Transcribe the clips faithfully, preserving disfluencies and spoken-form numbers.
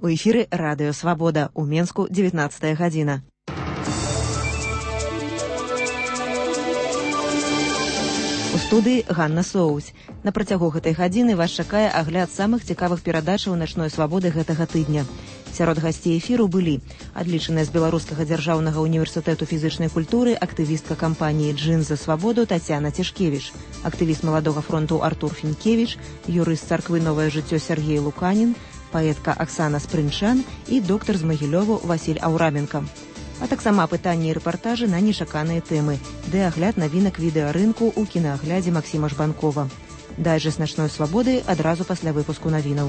У эфіры радыё «Свабода», у Менску дзевятнаццатая гадзіна. У студыі Ганна Соусь. На працягу гэтай гадзіны вас чакае агляд самых цікавых перадачаў начной свабоды гэтага тыдня. Сярод гасцей эфіру былі адлічаная з Беларускага дзяржаўнага універсітэту фізычнай культуры актывістка кампаніі «Джин за свабоду» Тацяна Цішкевіч, актывіст Маладога фронту Артур Фінкевіч, юрыст царквы «Новае жыццё» Сергей Луканін, паэтка Аксана Спрынчан і доктар з Магілёву Васіль Аўраменка. А таксама пытанні і рэпартажы на нечаканыя тэмы, ды агляд навінак відэарынку ў кінааглядзе Максіма Жбанкова. Дайджэст начной свабоды адразу пасля выпуску навінаў.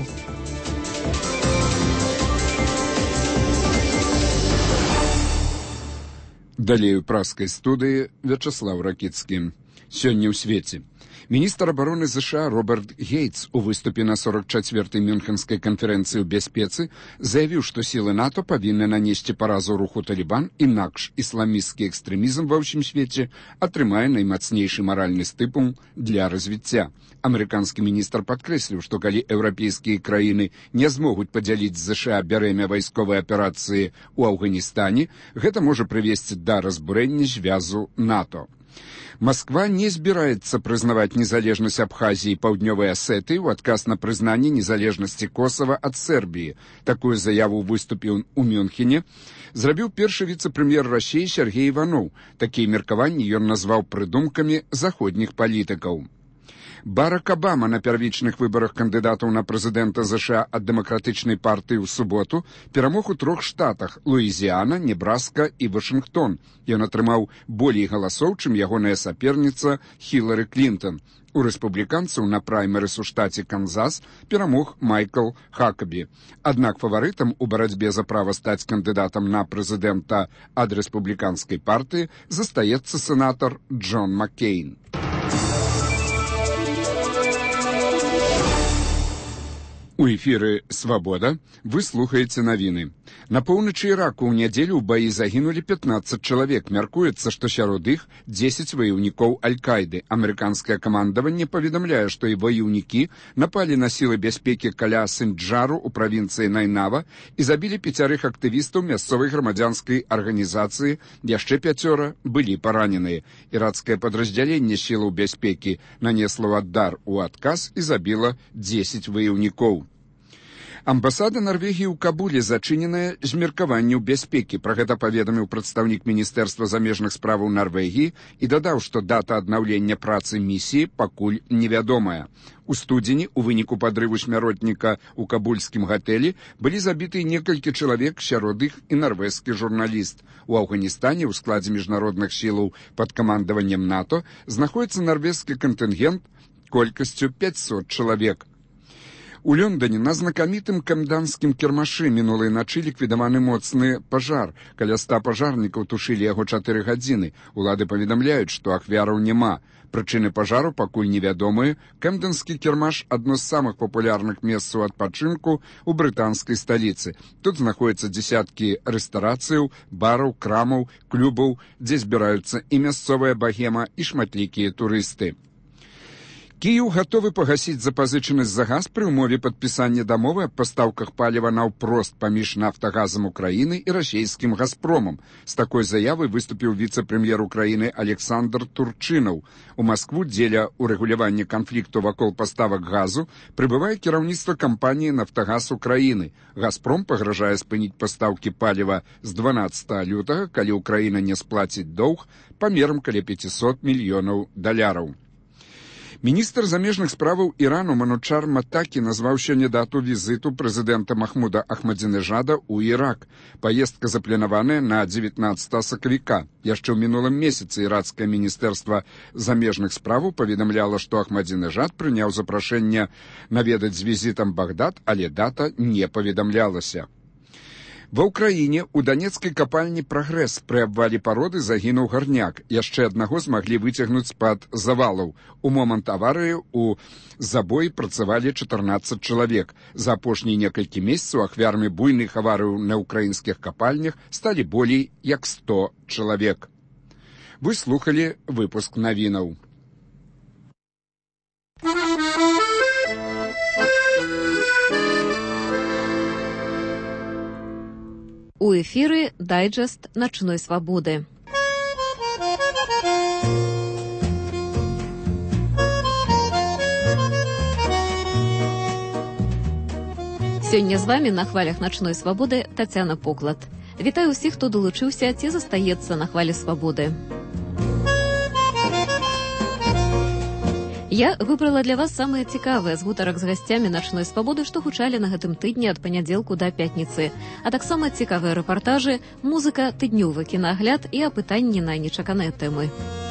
Далей у праскай студыі Вячаслаў Ракіцкі. Сёння ў свеце. Міністр абароны ЗША Роберт Гейтс у выступе на сорок чацвёртай Мюнхенскай канферэнцыі ў бяспецы заявіў, што сілы НАТО павінны нанесці паразу руху Талібан, інакш ісламісцкі экстрэмізм ва ўсім свеце атрымае наймацнейшы маральны стымул для развіцця. Амерыканскі міністр падкрэсліў, што калі еўрапейскія краіны не змогуць падзяліць з ЗША бярэмя вайсковай аперацыі ў Афганістане, гэта можа прывесці да разбурэння звязу НАТО. Москва не збіраецца прызнаваць незалежнасць Абхазіі і Паўднёвай Асетыі ў адказ на прызнанне незалежнасці Косава ад Сербіі. Такую заяву выступіў у Мюнхене зрабіў першы віцэ-прэм'ер Расіі Сергей Іваноў. Такія меркаванні ён назваў прыдумкамі заходніх палітыкаў. Барак Абама на первічных выбарах кандыдатаў на прэзідэнта ЗША ад дэмакратычнай партыі ў суботу перамог у трох штатах – Луізіяна, Небраска і Вашынгтон. Ён атрымаў болей галасоў, чым ягоная саперніца Хілары Клінтон. У рэспубліканцаў на праймерыс у штаце Канзас перамог Майкл Хакабі. Аднак фаварытам у барацьбе за права стаць кандыдатам на прэзідэнта ад рэспубліканскай партыі застаецца сенатар Джон Маккейн. У эфіры «Свабода» вы слухаеце навіны. На поўначы Іраку ў нядзелю ў баі загінулі пятнаццаць чалавек. Мяркуецца, што сярод іх дзесяць ваяўнікоў Аль-Кайды. Амерыканскае камандаванне паведамляе, што і ваяўнікі напалі на сілы бяспекі каля Синджару ў правінцыі Найнава і забілі пяцярых актывістаў мясцовай грамадзянскай арганізацыі. Яшчэ пяцёра былі параненыя. Ірацкае падраздзяленне сілаў бяспекі нанесла удар у адказ і забіла дзесяць ваяўнікоў. Амбасада Нарвегіі ў Кабуле зачыненая з меркаванняў бяспекі. Пра гэта паведаміў прадстаўнік Міністэрства замежных справаў Нарвегіі і дадаў, што дата аднаўлення працы місіі пакуль невядомая. У студзені у выніку падрыву смяротніка ў кабульскім гатэлі былі забіты некалькі чалавек, сярод іх і нарвежскі журналіст. У Афганістане ў складзе міжнародных сілаў пад камандаваннем НАТО знаходіцца нарвежскі кантынгент колькасцю пяцьсот чалавек. У Лондоне на знакамітым камданскім кірмашы мінулай начы ліквідаваны моцны пажар. Каля ста пажарнікаў тушылі яго чатыры гадзіны. Улады паведамляюць, што ахвяраў няма. Прычыны пажару пакуль невядомыя. Камданскі кірмаш – адно з самых папулярных месцаў адпачынку ў брытанскай сталіцы. Тут знаходзяцца дзесяткі рэстарацыяў, бараў, крамаў, клубаў, дзе збіраюцца і мясцовая багема, і шматлікія турысты. Кіеў гатовы пагасіць запазычанасць за газ пры ўмове падпісання дамовы аб пастаўках паліва наўпрост паміж Нафтагазам Украіны і расійскім «Газпромам». З такой заявай выступіў віцэ-прэм'ер Украіны Александр Турчынаў. У Маскву дзеля урэгулявання канфлікту вакол паставак газу прыбывае кіраўніцтва кампаніі «Нафтагаз Украіны». «Газпром» пагражае спыніць пастаўкі паліва з дванаццатага лютага, калі Украіна не сплаціць доўг памерам каля пяцьсот мільёнаў даляраў. Міністр замежных справаў Ірану Манучар Матакі назваў сёння дату візіту прэзідэнта Махмуда Ахмадзінежада ў Ірак. Паездка запланаваная на дзевятнаццатага сакавіка. Яшчэ ў мінулым месяцы іракскае міністэрства замежных справаў паведамляла, што Ахмадзінежад прыняў запрашэнне наведаць з візітам Багдад, але дата не паведамлялася. Ва ўкраіне ў данецкай капальні «Прагрэс» пры абвале пароды загінуў гарняк. Яшчэ аднаго змаглі выцягнуць з-пад завалаў. У момант аварыі ў забоі працавалі чатырнаццаць чалавек. За апошнія некалькі месяцаў ахвярамі буйных аварыяў на ўкраінскіх капальнях сталі болей як сто чалавек. Вы слухалі выпуск навінаў. У эфіры дайджэст начной свабоды. Сёння з вамі на хвалях начной свабоды Тацяна Поклад. Вітаю ўсіх, хто далучыўся ці застаецца на хвалі свабоды. Я выбрала для вас самыя цікавыя з гутарак з гасцямі начной свабоды, што гучалі на гэтым тыдні ад панядзелку да пятніцы, а таксама цікавыя рэпартажы, музыка, тыднёвы кінагляд і апытанні на нечаканыя тэмы.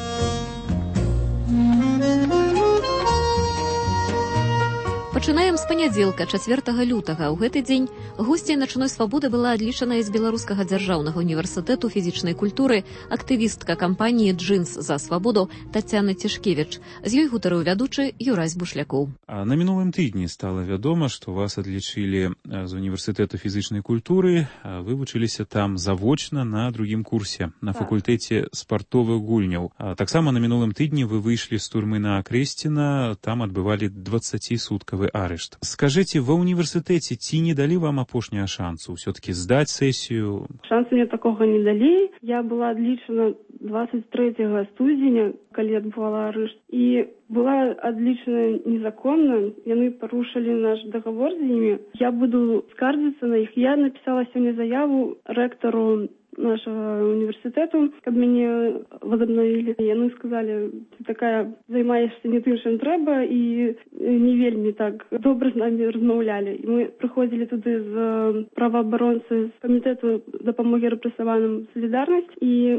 Пачынаем з панядзелка, чацвёртага лютага. У гэты дзень госцей начной свабоды была адлічаная з Беларускага дзяржаўнага універсітэту фізічнай культуры актывістка кампаніі «Джинс за свабоду» Тацяна Цішкевіч. З ёй гутарыў вядучы Юрась Бушлякоў. А на мінулым тыдні стала вядома, што вас адлічылі з універсітэту фізічнай культуры. Вы вучыліся там завочна на другім курсе, на факультэце спартовых гульняў. А таксама на мінулым тыдні вы выйшлі з турмы на Акрэсціна, там адбывалі дваццацісуткавы арышт. Скажите, ва універсітэце ці не далі вам апошняга шансу ўсё-таки здаць сесію? Шансу мне такога не далі. Я была адлічана двадцать трэцяга студзеня, калі адбывала арышт, і была адлічана незаконна. Яны парушылі наш договор з імі. Я буду скардзіцца на іх. Я напісала сёння заяву рэктару нашего университету, каб мяне возобновили. Яны сказали, ты такая займаешься не тым, чым трэба, і не вельмі так добра з намі размаўлялі. І мы прыходзілі туды з праваабаронцы з камітэту дапамогі рэпрэсаваным «Солідарнасць», і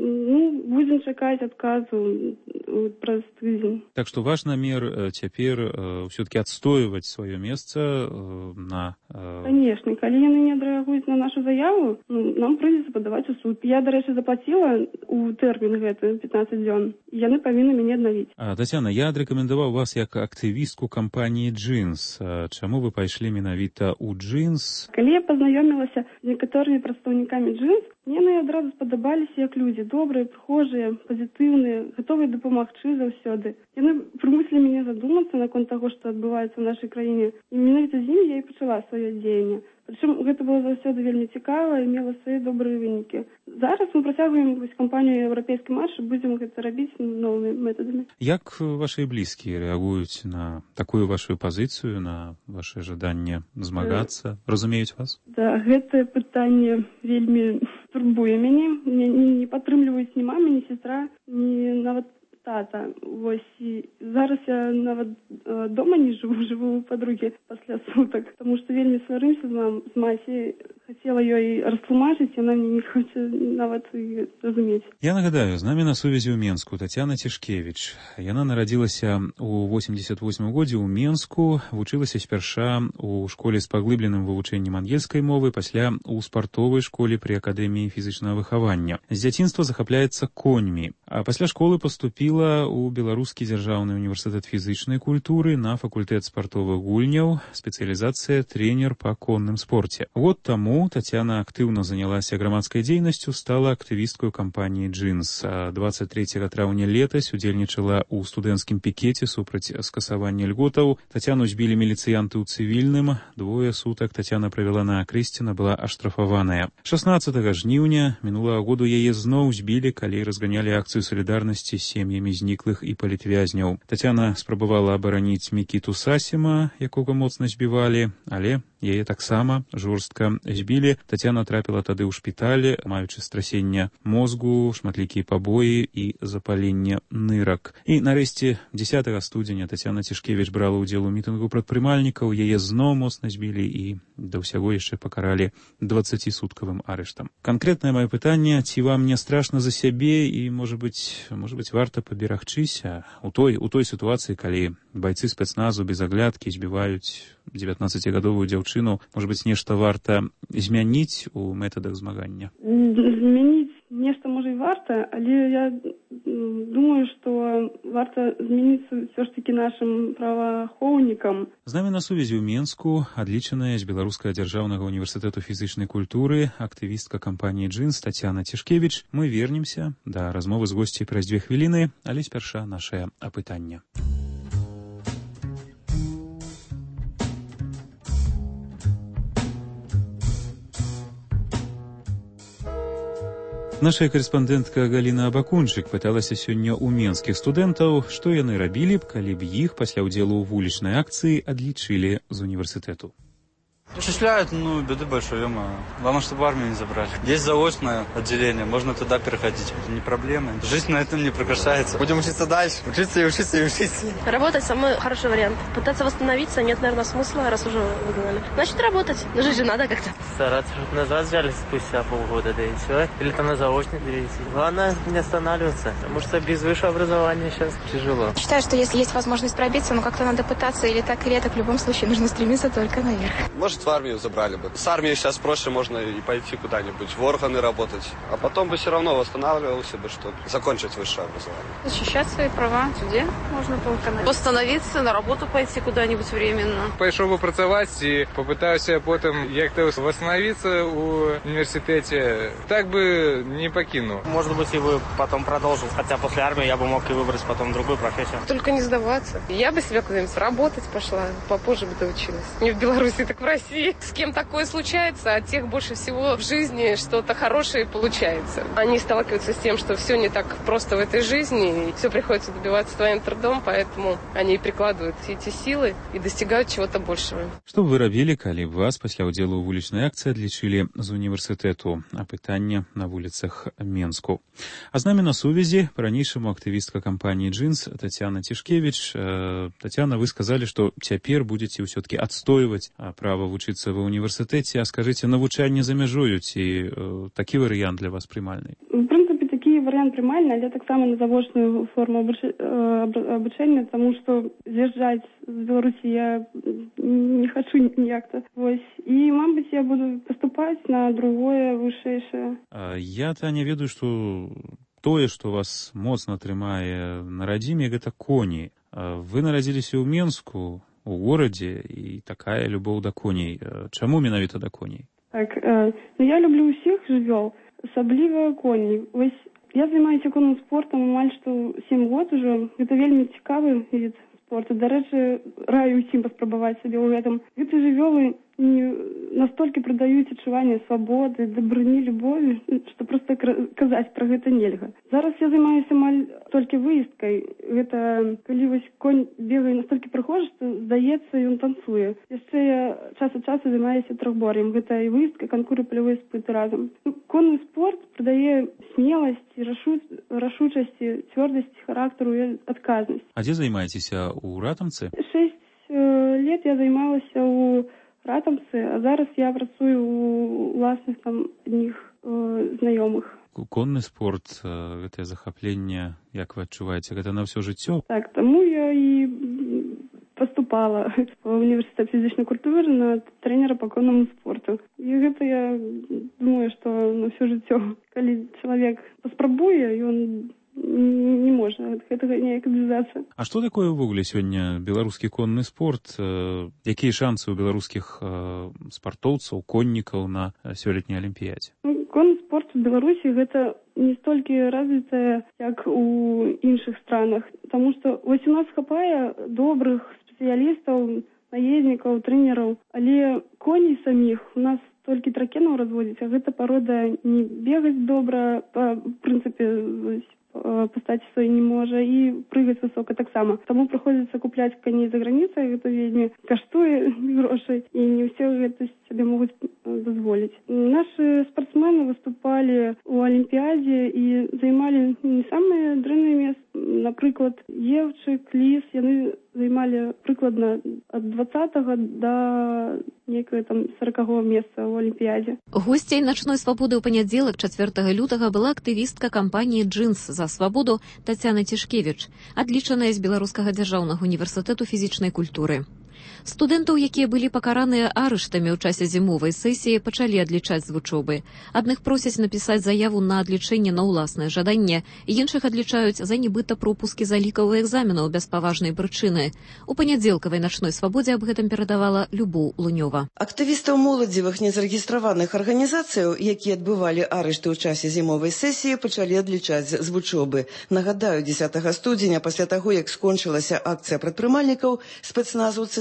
ну, будем чакаць адказу праз тыдзень. Так што ваш намер цяпер э, ўсё-таки адстойваць сваё месца э, на... Э... Конечно, калі яны не адрэагуюць на нашу заяву, ну, нам прыйдзецца падаваць у суд. Я, дарэчы, заплаціла у тэрмін гэты пятнаццаць дзён, і яны павінны мяне аднавіць. А, Тацяна, я адрэкамендаваў вас як актывістку кампаніі «Джинс». А чаму вы пайшлі менавіта ў «Джинс»? Калі я пазнаёмілася з некаторымі прадстаўнікамі «Джинс», мне яны адразу спадабаліся як людзі, добрыя, прыхожыя, пазітыўныя, гатовыя дапамагчы заўсёды. Яны прымусілі мяне задумацца наконт таго, што адбываецца ў нашай краіне. І менавіта з імі я і пачала сваё дзеянне. Прычым гэта было заўсёды вельмі цікава і мела свае добрыя вынікі. Зараз мы працягваем вось кампанію «Еўрапейскі марш» і будзем гэта рабіць новымі метадамі. Як вашыя блізкія рэагуюць на такую вашу пазіцыю, на ваше жаданне змагацца? Разумеюць вас? Да, гэтае пытанне вельмі турбуе мяне. Не, не падтрымліваюць ні мама, ні сестра, ні нават тата. Вось, і зараз я нават э, дома не жыву, жыву у падругі пасля сутак, таму што вельмі сварымся з мам, з маці. Хацела ёй растлумачыць, яна не хоча нават і разумець. Я нагадаю, з намі на сувязі ў Менску Тацяна Цішкевіч. Яна нарадзілася ў восемьдесят восьмым годзе ў Менску, вучылася спярша ў школе з паглыбленым вывучэннем ангельскай мовы, пасля ў спартовай школе пры акадэміі фізічнага выхавання. З дзяцінства захапляецца коньмі, а пасля школы паступіла ў Беларускі дзяржаўны універсітэт фізічнай культуры на факультэт спартовых гульняў, спецыялізацыя трэнер па конным спорце. Год таму Тацяна актыўна занялася грамадскай дзейнасцю, стала актывісткай кампаніі «Джинс». двадцать трэцяга траўня летась удзельнічала ў студэнцкім пікеце супраць скасавання льготаў. Тацяну збілі міліцыянты ў цывільным. Двое сутак Тацяна правяла на Акрэсціна, была аштрафаваная. шаснаццатага жніўня мінулага году яе зноў збілі, калі разганялі акцыю салідарнасці з сем'ямі зніклых і палітвязняў. Тацяна спрабавала абараніць Мікіту Сасіма, якога моцна збівалі, але яе таксама жорстка збілі. Тацяна трапіла тады ў шпіталі, маючы страсенне мозгу, шматлікія пабоі і запаленне нырак. І нарэшце дзесятага студзеня Тацяна Цішкевіч брала ўдзел у мітынгу прадпрымальнікаў, яе зноў моцна збілі і да ўсяго яшчэ пакаралі дваццацісуткавым арыштам. Канкрэтнае маё пытанне, ці вам не страшна за сябе і, можа быць, можа быць, варта паберагчыся у той, у той сітуацыі, калі байцы спецназу без аглядкі збіваюць дзевятнаццацігадовую дзяўчыну, можа быць, нешта варта змяніць у метадах змагання? Змяніць нешта можа і варта, але я думаю, што варта змяніцца ўсё ж такі нашым праваахоўнікам. З намі на сувязі ў Менску адлічаная з Беларускага дзяржаўнага універсітэту фізічнай культуры актывістка кампаніі «Джинс» Тацяна Цішкевіч. Мы вернемся да размовы з госцей праз дзве хвіліны, але спярша нашае апытанне. Наша корэспандэнтка Галіна Абакунчык пыталася сёння ў менскіх студэнтаў, што яны рабілі б, калі б іх пасля ўдзелу ў вулічнай акцыі адлічылі з універсітэту. Отчисляют, ну, беды большой, ё-моё. Главное, чтобы армию не забрали. Есть заочное отделение, можно туда переходить. Это не проблема. Жизнь на этом не прекращается. Будем учиться дальше. Учиться и учиться и учиться. Работать самый хороший вариант. Пытаться восстановиться нет, наверное, смысла, раз уже выгнали. Значит, работать. Но жить же надо как-то. Стараться, чтобы назад взяли спустя полгода, да и все. Или там на заочный перевести. Главное, не останавливаться. Потому что без высшего образования сейчас тяжело. Считаю, что если есть возможность пробиться, ну как-то надо пытаться, или так, или так. В любом случае, нужно стремиться только наверх. Может, в армию забрали бы. С армией сейчас проще, можно и пойти куда-нибудь в органы работать. А потом бы все равно восстанавливался бы, чтобы закончить высшее образование. Защищать свои права в суде можно только. Восстановиться, на работу пойти куда-нибудь временно. Пойшов бы працаваць и попытаюся потом як-то восстановиться в университете. Так бы не покинул. Может быть, и бы потом продолжил. Хотя после армии я бы мог и выбрать потом другую профессию. Только не сдаваться. Я бы себя куда-нибудь работать пошла. Попозже бы доучилась. Не в Беларуси, так в России. С кем такое случается, а тех больше всего в жизни что-то хорошее получается. Они сталкиваются с тем, что все не так просто в этой жизни, и все приходится добиваться своим трудом, поэтому они прикладывают все эти силы и достигают чего-то большего. Што б вы рабілі, калі б вас пасля ўдзелу ў вулічнай акцыі адлічылі з універсітэту? Апытанне на вуліцах Менску. А з намі на сувязі па-ранейшаму актывістка кампаніі «Джинс» Тацяна Цішкевіч. Тацяна, вы сказалі, што цяпер будзеце ўсё-такі адстойваць права вучыцца ва універсітэце. А скажыце, навучанне за мяжою, ці э, такі варыянт для вас прымальны? В прынцыпе, такі варыянт прымальны, але таксама на завочную форму абучэння, таму што з'язджаць з Беларусі я не хочу ніяк-то. Вось. І, мабыць, я буду паступаць на другое вышэйшае. Я-то не ведаю, што тое, што вас моцна трымае на радзіме, гэта коні. Вы нарадзіліся ў Менску, у горадзе, і такая любоў да коней. Чаму менавіта да коней? Так, э, ну я люблю ўсіх жывёл, асабліва коней. Вось я займаюся конным спортам амаль што сем год ужо. Гэта вельмі цікавы від спорту. Дарэчы, раю ўсім паспрабаваць сабе ў гэтым. Гэты жывёлы не настолькі прадаюць адчуванне свабоды, дабрыні, любові, што проста казаць пра гэта нельга. Зараз я займаюся амаль толькі выездкай. Гэта калі вось конь бегае настолькі прыгожа, што здаецца, ён танцуе. Яшчэ я час ад часу займаюся трохбор'ем. Гэта і выездка, канкуры, палявыя спыты разам. Ну, конны спорт прыдае смеласць, рашу... рашучасці, цвёрдасць характару і адказнасць. А дзе займаецеся? У Ратамцы? Шэсць э, лет я займалася ў Ратамцы, а зараз я працую у уласных там адних э, знаёмых. Конны спорт, гэтае захапленне, як вы адчуваеце, гэта на ўсё жыццё? Так, таму я і паступала в універсітэт фізічнай культуры на трэнера па коннаму спорту. І гэта я думаю, што на ўсё жыццё. Калі чалавек паспрабуе, ён не можна гэтага неяк адвязацца. А што такое ўвогуле сёння беларускі конны спорт? Якія шансы ў беларускіх спартоўцаў, коннікаў на сёлетняй алімпіядзе? Ну, конны спорт у Беларусі гэта не столькі развітая, як у іншых странах, таму што вось у нас хапае добрых спецыялістаў, наезднікаў, трэнераў, але коней саміх у нас толькі тракенаў разводзіць, а гэта парода не бегаць добра, па прынцыпе пастаць свой не можа і прыгаць высока таксама. Таму прыходзіцца купляць каней за граніцай, гэта вельмі каштуе грошай, і не ўсе гэта сабе могуць дазволіць. Нашы спартсмены выступалі ў алімпіядзе і займалі не самыя дрэнныя месцы. Напрыклад, Евчык, Ліс, яны займалі прыкладна ад двадцатага да некае там сорокага месца ў алімпіядзе. Госцей начной свабоды ў панядзелак чацвёртага лютага была актывістка кампаніі «Джинс» за свабоду Тацяна Цішкевіч, адлічаная з Беларускага дзяржаўнага універсітэту фізічнай культуры. Студэнтаў, якія былі пакараныя арыштамі ў часе зімовай сесіі, пачалі адлічаць з вучобы. Адных просяць напісаць заяву на адлічэнне на ўласнае жаданне, іншых адлічаюць за нібыта пропускі залікаў экзаменаў без паважнай прычыны. У панядзелкавай начной свабодзе аб гэтым перадавала Любоў Лунёва. Актывістаў моладзевых незарэгістраваных арганізацыяў, якія адбывалі арышты ў часе зімовай сесіі, пачалі адлічаць з вучобы. Нагадаю, дзесятага студзеня, пасля таго, як скончылася акцыя прадпрымальнікаў, спецназаўцы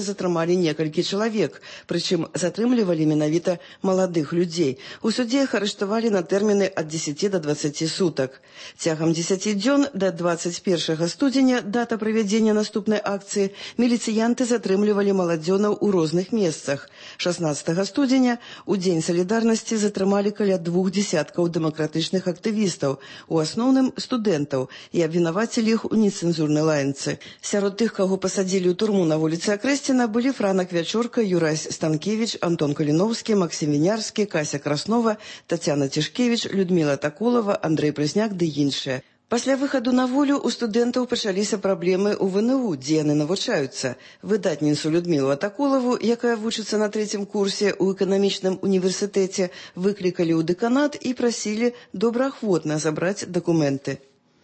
затрымалі некалькі чалавек, прычым затрымлівалі менавіта маладых людзей. У судзе іх арыштавалі на тэрміны ад дзесяці да дваццаці сутак. Цягам дзесяці дзён да дваццаць першага студзеня, дата правядзення наступнай акцыі, міліцыянты затрымлівалі маладзёнаў у розных месцах. шаснаццатага студзеня у Дзень салідарнасці затрымалі каля двух дзесяткаў дэмакратычных актывістаў, у асноўным студэнтаў, і абвінавацілі іх у нецэнзурнай лаянцы. Сярод тых, каго пасадзілі ў турму на вуліцы Акрэсціна, былі Франак Вячорка, Юрась Станкевіч, Антон Каліноўскі, Максім Вінярскі, Кася Краснова, Тацяна Цішкевіч, Людміла Таколава, Андрэй Прызняк ды іншыя. Пасля выхаду на волю у студэнтаў пачаліся праблемы ў ВНУ, дзе яны навучаюцца. Выдатніцу Людмілу Атаколаву, якая вучыцца на трэцім курсе ў эканамічным універсітэце, выклікалі ў дэканат і прасілі добраахвотна забраць дакументы.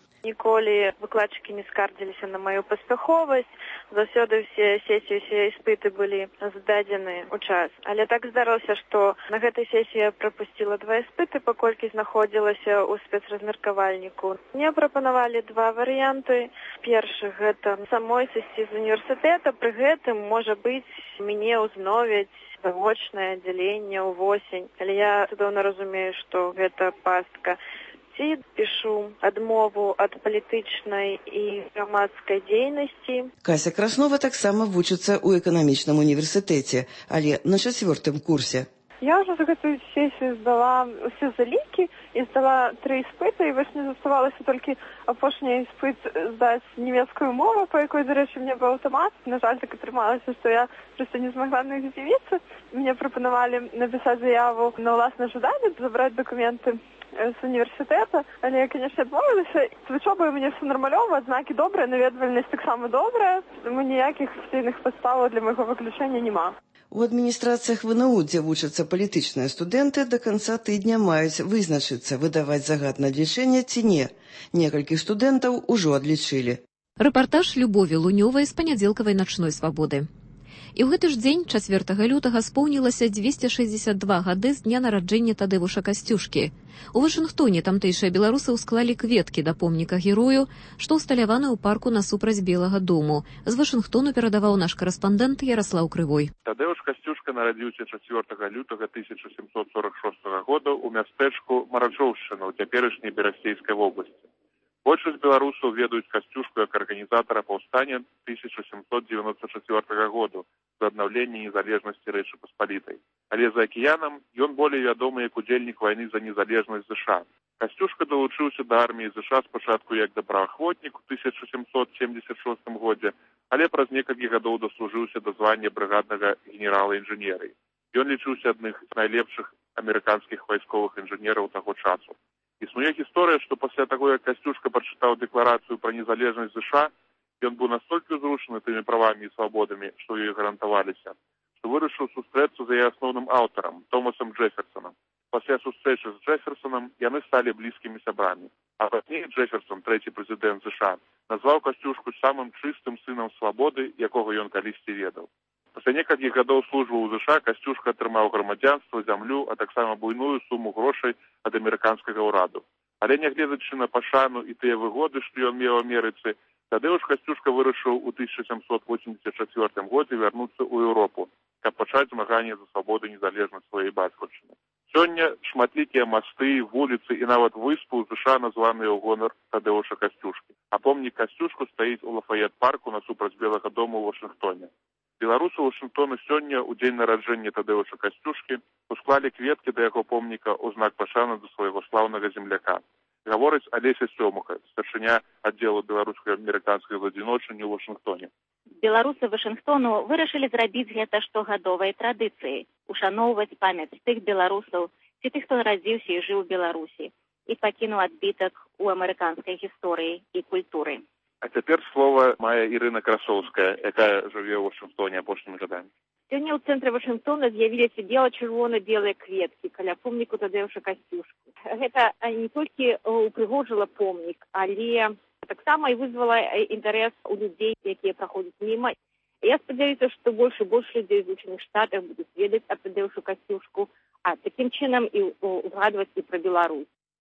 Ніколі выкладчыкі не скардзіліся на маю паспяховасць, заўсёды ўсе сесіі, усе іспыты былі здадзены ў час. Але так здарылася, што на гэтай сесіі я прапусціла два іспыты, паколькі знаходзілася ў спецразмеркавальніку. Мне прапанавалі два варыянты. Першы – гэта самой сысці з універсітэта, пры гэтым, можа быць, мяне ўзновяць завочнае аддзяленне ўвосень. Але я цудоўна разумею, што гэта пастка. Ці пішу адмову ад палітычнай і грамадскай дзейнасці. Кася Краснова таксама вучыцца ў эканамічным універсітэце, але на чацвёртым курсе. Я ўжо за гэтую сесію здала ўсе залікі і здала тры іспыты, і вось мне заставалася толькі апошні іспыт здаць нямецкую мову, па якой, дарэчы, мне быў аўтамат. На жаль, так атрымалася, што я проста не змагла на іх з'явіцца. Мне прапанавалі напісаць заяву на ўласнае жаданне, забраць дакументы з універсітэта, але я, канешне, адмовілася. З вучобай у мяне все нармалёва, адзнакі добрыя, наведвальнасць таксама добрая, тому ніякіх афіцыйных падставаў для майго выключэння няма. У адміністрацыях ВНУ, дзе вучацца палітычныя студэнты, да канца тыдня маюць вызначыцца, выдаваць загад на адлічэнне ці не. Некалькіх студэнтаў ужо адлічылі. Рэпартаж Любові Лунёвай з панядзелкавай начной свабоды. І ў гэты ж дзень, чацвёртага лютага, споўнілася дзвесце шэсцьдзесят два гады з дня нараджэння Тадзеуша Касцюшкі. У Вашынгтоне тамтэйшыя беларусы ўсклалі кветкі да помніка герою, што ўсталяваны ў парку насупраць Белага дому. З Вашынгтону перадаваў наш карэспандэнт Яраслаў Крывой. Тадзеуш Касцюшка нарадзіўся чацвёртага лютага тысяча сямсот сорок шостага года ў мястэчку Мараджоўшчына ў цяперашняй Берасцейскай вобласці. Большасць беларусаў ведаюць Касцюшку як арганізатара паўстання тысяча сямсот дзевяносто чацвёртага году за аднаўленне незалежнасці Рэчы Паспалітай. Але за акіянам ён болей вядомы як удзельнік вайны за незалежнасць ЗША. Касцюшка далучыўся да арміі ЗША спачатку як добраахвотнік у тысяча сямсот семдзесят шостым годзе, але праз некалькі гадоў даслужыўся да звання брыгаднага генерала інжынерыі. Ён лічыўся адных з найлепшых амерыканскіх вайсковых інжынераў таго часу. Існуе гісторыя, што пасля таго, як Касцюшка прачытаў дэкларацыю пра незалежнасць ЗША, ён быў настолькі ўзрушаны тымі правамі і свабодамі, што ёй гарантаваліся, што вырашыў сустрэцца за яе асноўным аўтарам, Томасам Джэферсонам. Пасля сустрэчы з Джэферсонам яны сталі блізкімі сябрамі. А пазней Джэферсон, трэці прэзідэнт ЗША, назваў Касцюшку самым чыстым сынам свабоды, якога ён калісьці ведаў. Пасля некалькіх гадоў службы ў ЗША Касцюшка атрымаў грамадзянства, зямлю, а таксама буйную суму грошай ад амерыканскага ўраду. Але нягледзячы на пашану і тыя выгоды, што ён меў у Амерыцы, Тадзеуш Касцюшка вырашыў у тысяча сямсот восемьдесят чацвёртым годзе вярнуцца ў Еўропу, каб пачаць змаганне за свабоду і незалежнасць сваёй бацькаўшчыны. Сёння шматлікія масты, вуліцы і нават выспы ў ЗША названыя ў гонар Тадзеуша Касцюшкі. А помнік Касцюшку стаіць у Лафает-парку насупраць Белага дому ў Вашынгтоне. Беларусы Вашынгтону сёння, у дзень нараджэння Тадзеуша Касцюшкі, усклалі кветкі да яго помніка ў знак пашаны да свайго слаўнага земляка. Гаворыць Алеся Сёмуха, старшыня аддзелу беларуска-амерыканскай адзіночання ў Вашынгтоне. Беларусы Вашынгтону вырашылі зрабіць гэта штогадовай традыцыяй, ушаноўваць памяць тых беларусаў ці тых, хто нарадзіўся і жыў у Беларусі і пакінуў адбітак у амерыканскай гісторыі і культуры. А цяпер слова мае Ірына Красоўская, якая жыве ў Вашынгтоне апошнімі гадамі. Сёння ў цэнтры Вашынгтона з'явіліся бела-чырвона-белыя кветкі каля помніку Тадзеуша Касцюшку. Гэта не толькі упрыгожыла помнік, але таксама і вызвала інтарэс у людзей, якія праходзяць міма. Я спадзяюся, што больш і больш людзей з Злучаных Штатах будуць ведаць аб Тадзеушу Касцюшку, а такім чынам і узгадваць і пра Беларусь.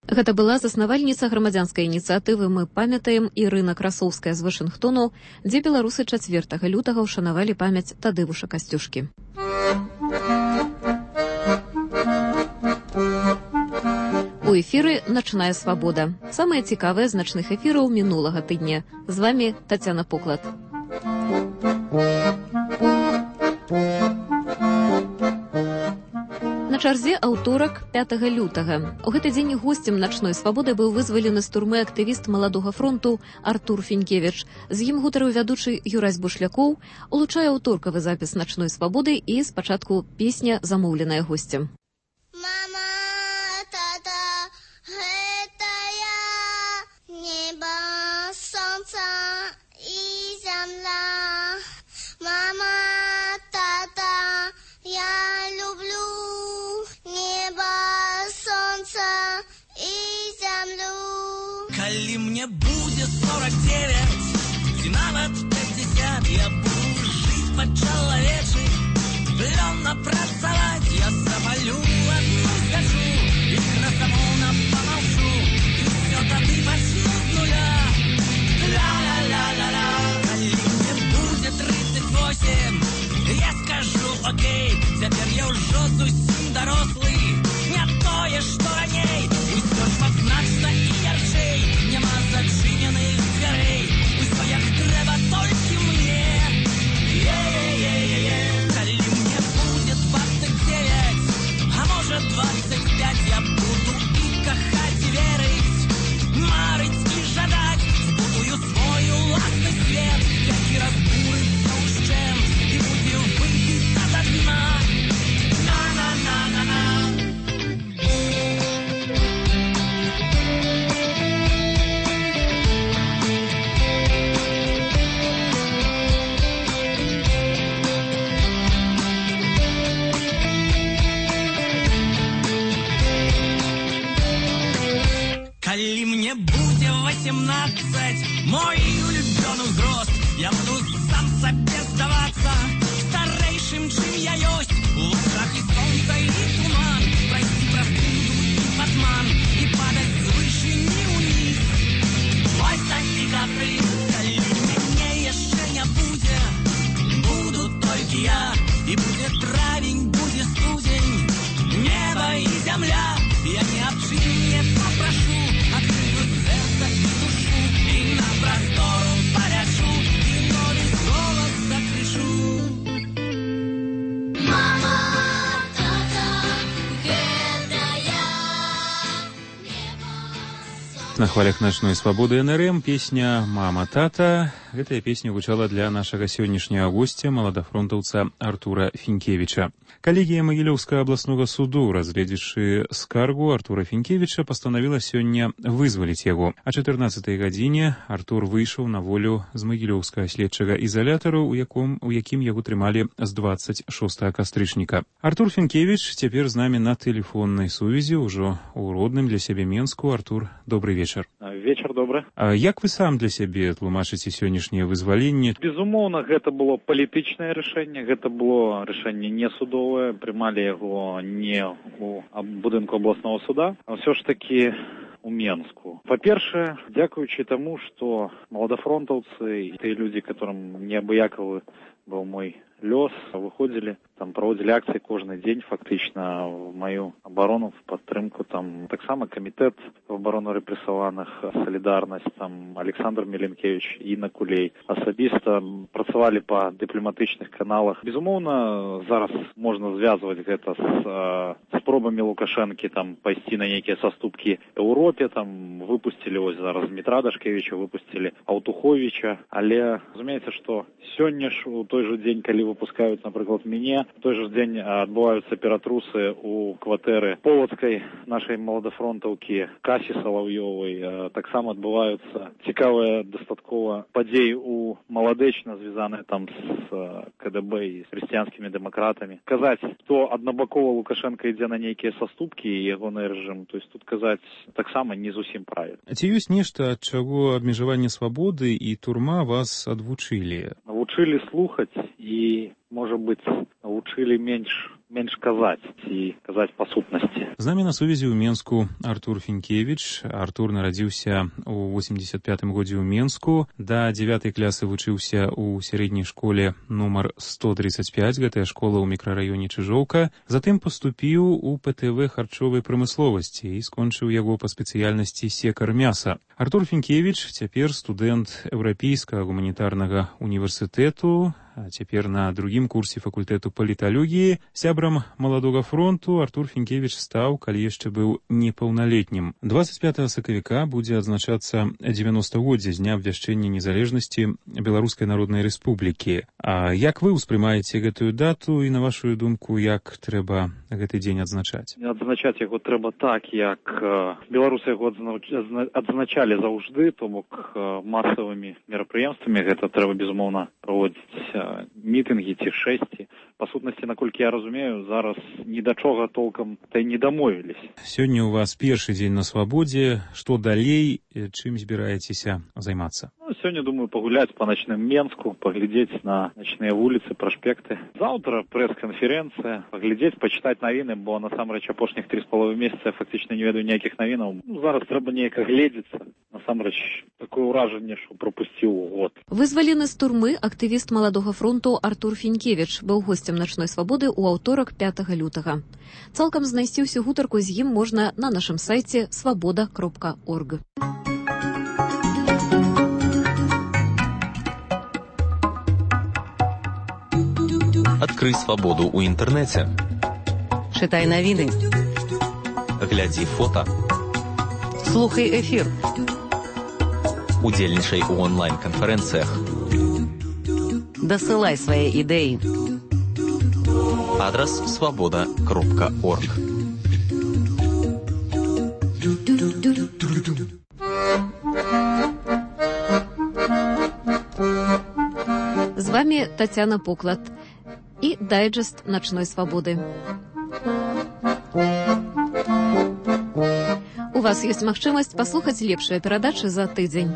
Гэта была заснавальніца грамадзянскай ініцыятывы «Мы памятаем» Ірына Красоўская з Вашынгтону, дзе беларусы чацвёртага лютага ўшанавалі памяць Тадзеуша Касцюшкі. У эфіры «Начная свабода». Самыя цікавыя з начных эфіраў мінулага тыдня. З вамі Тацяна Поклад. На чарзе аўторак пятага лютага. У гэты дзень госцем начной свабоды быў вызвалены з турмы актывіст маладога фронту Артур Фінкевіч. З ім гутарыў вядучы Юрась Бушлякоў, улучае аўторкавы запіс начной свабоды і спачатку песня, замоўленая госцем. Мама, тата, гэта я, неба, сонца і зямля. Мама, тата, я люблю неба, сонца і зямлю. Калі мне будзе сорок девять, ці нават пятьдесят, я буду жыць па-чалавечы, плённа працаваць, я запалю одну свячу і красамоўна памаўчу, і ўсё тады пачну з нуля. Ля-ля-ля-ля-ля. Калі мне будзе тридцать восемь, я скажу окей, цяпер я ўжо зусім дарослы, не тое, што раней, усё ж пазначна і ярчэй, няма зачыненых дзвярэй, усё як трэба толькі мне. Е-е-е-е-е. Калі мне будзе двадцать девять, а можа двадцать пять, я буду і кахаць, і верыць, марыць і жадаць, збудую свой уласны свет, які разбурыцца ўшчэнт і будзе выпіта да дна. На-на-на-на-на. Калі мне будзе восемнадцать, мой улюбёны ўзрост, я буду сам сабе здавацца старэйшым, чым я ёсць. У лучах і сонца, і туман, прайсці праз крыўду і падман, і падаць з вышыні ўніз. Вось такі капрыз, калі мяне яшчэ не будзе, буду толькі я, і будзе травень, будзе студзень, неба і зямля. Я не аб чым не папрашу, адкрыю сэрца і душу, і на прастору палячу, і новы голас закрышу. Мама, тата, гэта я, неба, сонца. На хвалях начной свабоды эн эр эм песня «Мама, тата». Гэтая песня гучала для нашага сённяшняга госця, маладафронтаўца Артура Фінкевіча. Калегія Магілёўскага абласнога суду, разгледзячы скаргу Артура Фінкевіча, пастанавіла сёння вызваліць яго. А чатырнаццатай гадзіне Артур выйшаў на волю з магілёўскага следчага ізалятару, у яком у якім яго трымалі з двадцать шостага кастрычніка. Артур Фінкевіч цяпер з намі на тэлефоннай сувязі, ужо ў родным для сябе Менску. Артур, добрый вечар. Вечар добры. А як вы сам для сябе тлумачыце сённяшняе вызваленне? Безумоўна, гэта было палітычнае рашэнне, гэта было рашэнне не судовае, прымалі яго не у будынку абласнога суда, а ўсё ж такі у Менску. Па-першае, дзякуючы таму, што маладафронтаўцы і тыя людзі, которым неабыякавы быў мой лёс, выходзілі, там праводзілі акцыі кожны дзень фактычна в маю абарону, в падтрымку, там таксама камітэт в абарону рэпрэсаваных, салідарнасць, там Александр Меленкевич, Інна Кулей, асабіста працавалі па дыпламатычных каналах. Безумоўна, зараз можна звязваць гэта з спробамі Лукашэнкі там пайсці на нейкія саступкі Еўропе, там выпусцілі ось зараз Дмітра Дашкевіча, выпусцілі Аўтуховіча, але разумеецца, што сёння ж у той жа дзень, калі выпускаюць, напрыклад, мяне, в той жа дзень адбываюцца ператрусы у кватэры полацкай нашай маладафронтаўкі Касі Салаўёвай, таксама адбываюцца цікавыя дастаткова падзеі у Маладэчна, звязаныя там з ка дэ бэ і з хрысціянскімі дэмакратамі. Казаць, што аднабакова Лукашенко ідзе на нейкія саступкі і ягоны рэжым, то есть тут казаць таксама не зусім правільна. Ці ёсць нешта, ад чаго абмежаванне свабоды і турма вас адвучылі? Навучылі слухаць і, можа быць, навучылі менш менш казаць ці казаць па сутнасці. З намі на сувязі ў Менску Артур Фінкевіч. Артур нарадзіўся ў восемьдесят пятым годзе ў Менску. Да дзевятай класы вучыўся ў сярэдняй школе нумар сто тридцать пять, гэтая школа ў мікрараёне Чыжоўка. Затым паступіў у пэ тэ вэ харчовай прамысловасці і скончыў яго па спецыяльнасці секар мяса. Артур Фінкевіч цяпер студэнт Еўрапейскага гуманітарнага універсітэту, а цяпер на другім курсе факультэту паліталогіі. Сябрам Маладога фронту Артур Фінкевіч стаў, калі яшчэ быў непаўналетнім. двадцать пятага сакавіка будзе адзначацца дзевяностагоддзе з дня абвяшчэння незалежнасці Беларускай Народнай Рэспублікі. А як вы ўспрымаеце гэтую дату і, на вашу думку, як трэба гэты дзень адзначаць? Адзначаць яго трэба так, як беларусы яго адзначалі заўжды, то бок масавымі мерапрыемствамі. Гэта трэба, безумоўна, праводзіць мітынгі ці шэсці. Па сутнасці, наколькі я разумею, зараз ні да чога толкам та й не дамовіліся. Сёння у вас першы дзень на свабодзе. Што далей, чым збіраецеся займацца? Ну, сёння, думаю, пагуляць па начным Менску, паглядзець на начныя вуліцы, праспекты. Заўтра прэс-канферэнцыя, паглядзець, пачытаць навіны, бо насамрэч апошніх тры з паловай месяца я фактычна не ведаю ніякіх навінаў. Ну, зараз трэба неяк агледзецца. Насамрэч, такое ўражанне, што прапусціў год. Вызвалены з турмы актывіст Маладога фронту Артур Фінкевіч быў госцем начной свабоды ў аўторак пятага лютага. Цалкам знайсці ўсю гутарку з ім можна на нашым сайце свабода кропка орг. Адкрый свабоду ў інтэрнэце. Чытай навіны. Глядзі фота. Слухай эфір. Удзельнічай у онлайн-канферэнцыях. Дасылай свае ідэі. Адрас свабода кропка орг. З вами Тацяна Поклад і дайджест начной свабоды. У вас ёсць магчымасць паслухаць лепшыя перадачы за тыдзень.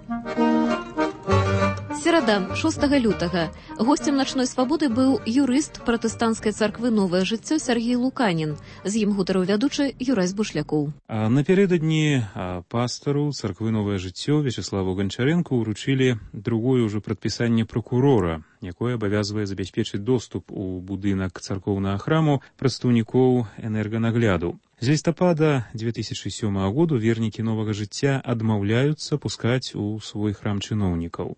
Серада, шостага лютага. Госцем начной свабоды быў юрыст пратэстанцкай царквы «Новае жыццё» Сергей Луканін. З ім гутарыў вядучы Юрай Збушлякоў. А напярэдадні пастару царквы «Новае жыццё» Вячеславу Ганчарэнку ўручылі другое ўжо прадпісанне пракурора, якое абавязвае забяспечыць доступ у будынак царкоўнага храму прадстаўнікоў энерганагляду. З лістапада две тысячы сёмага году вернікі новага жыцця адмаўляюцца пускаць у свой храм чыноўнікаў.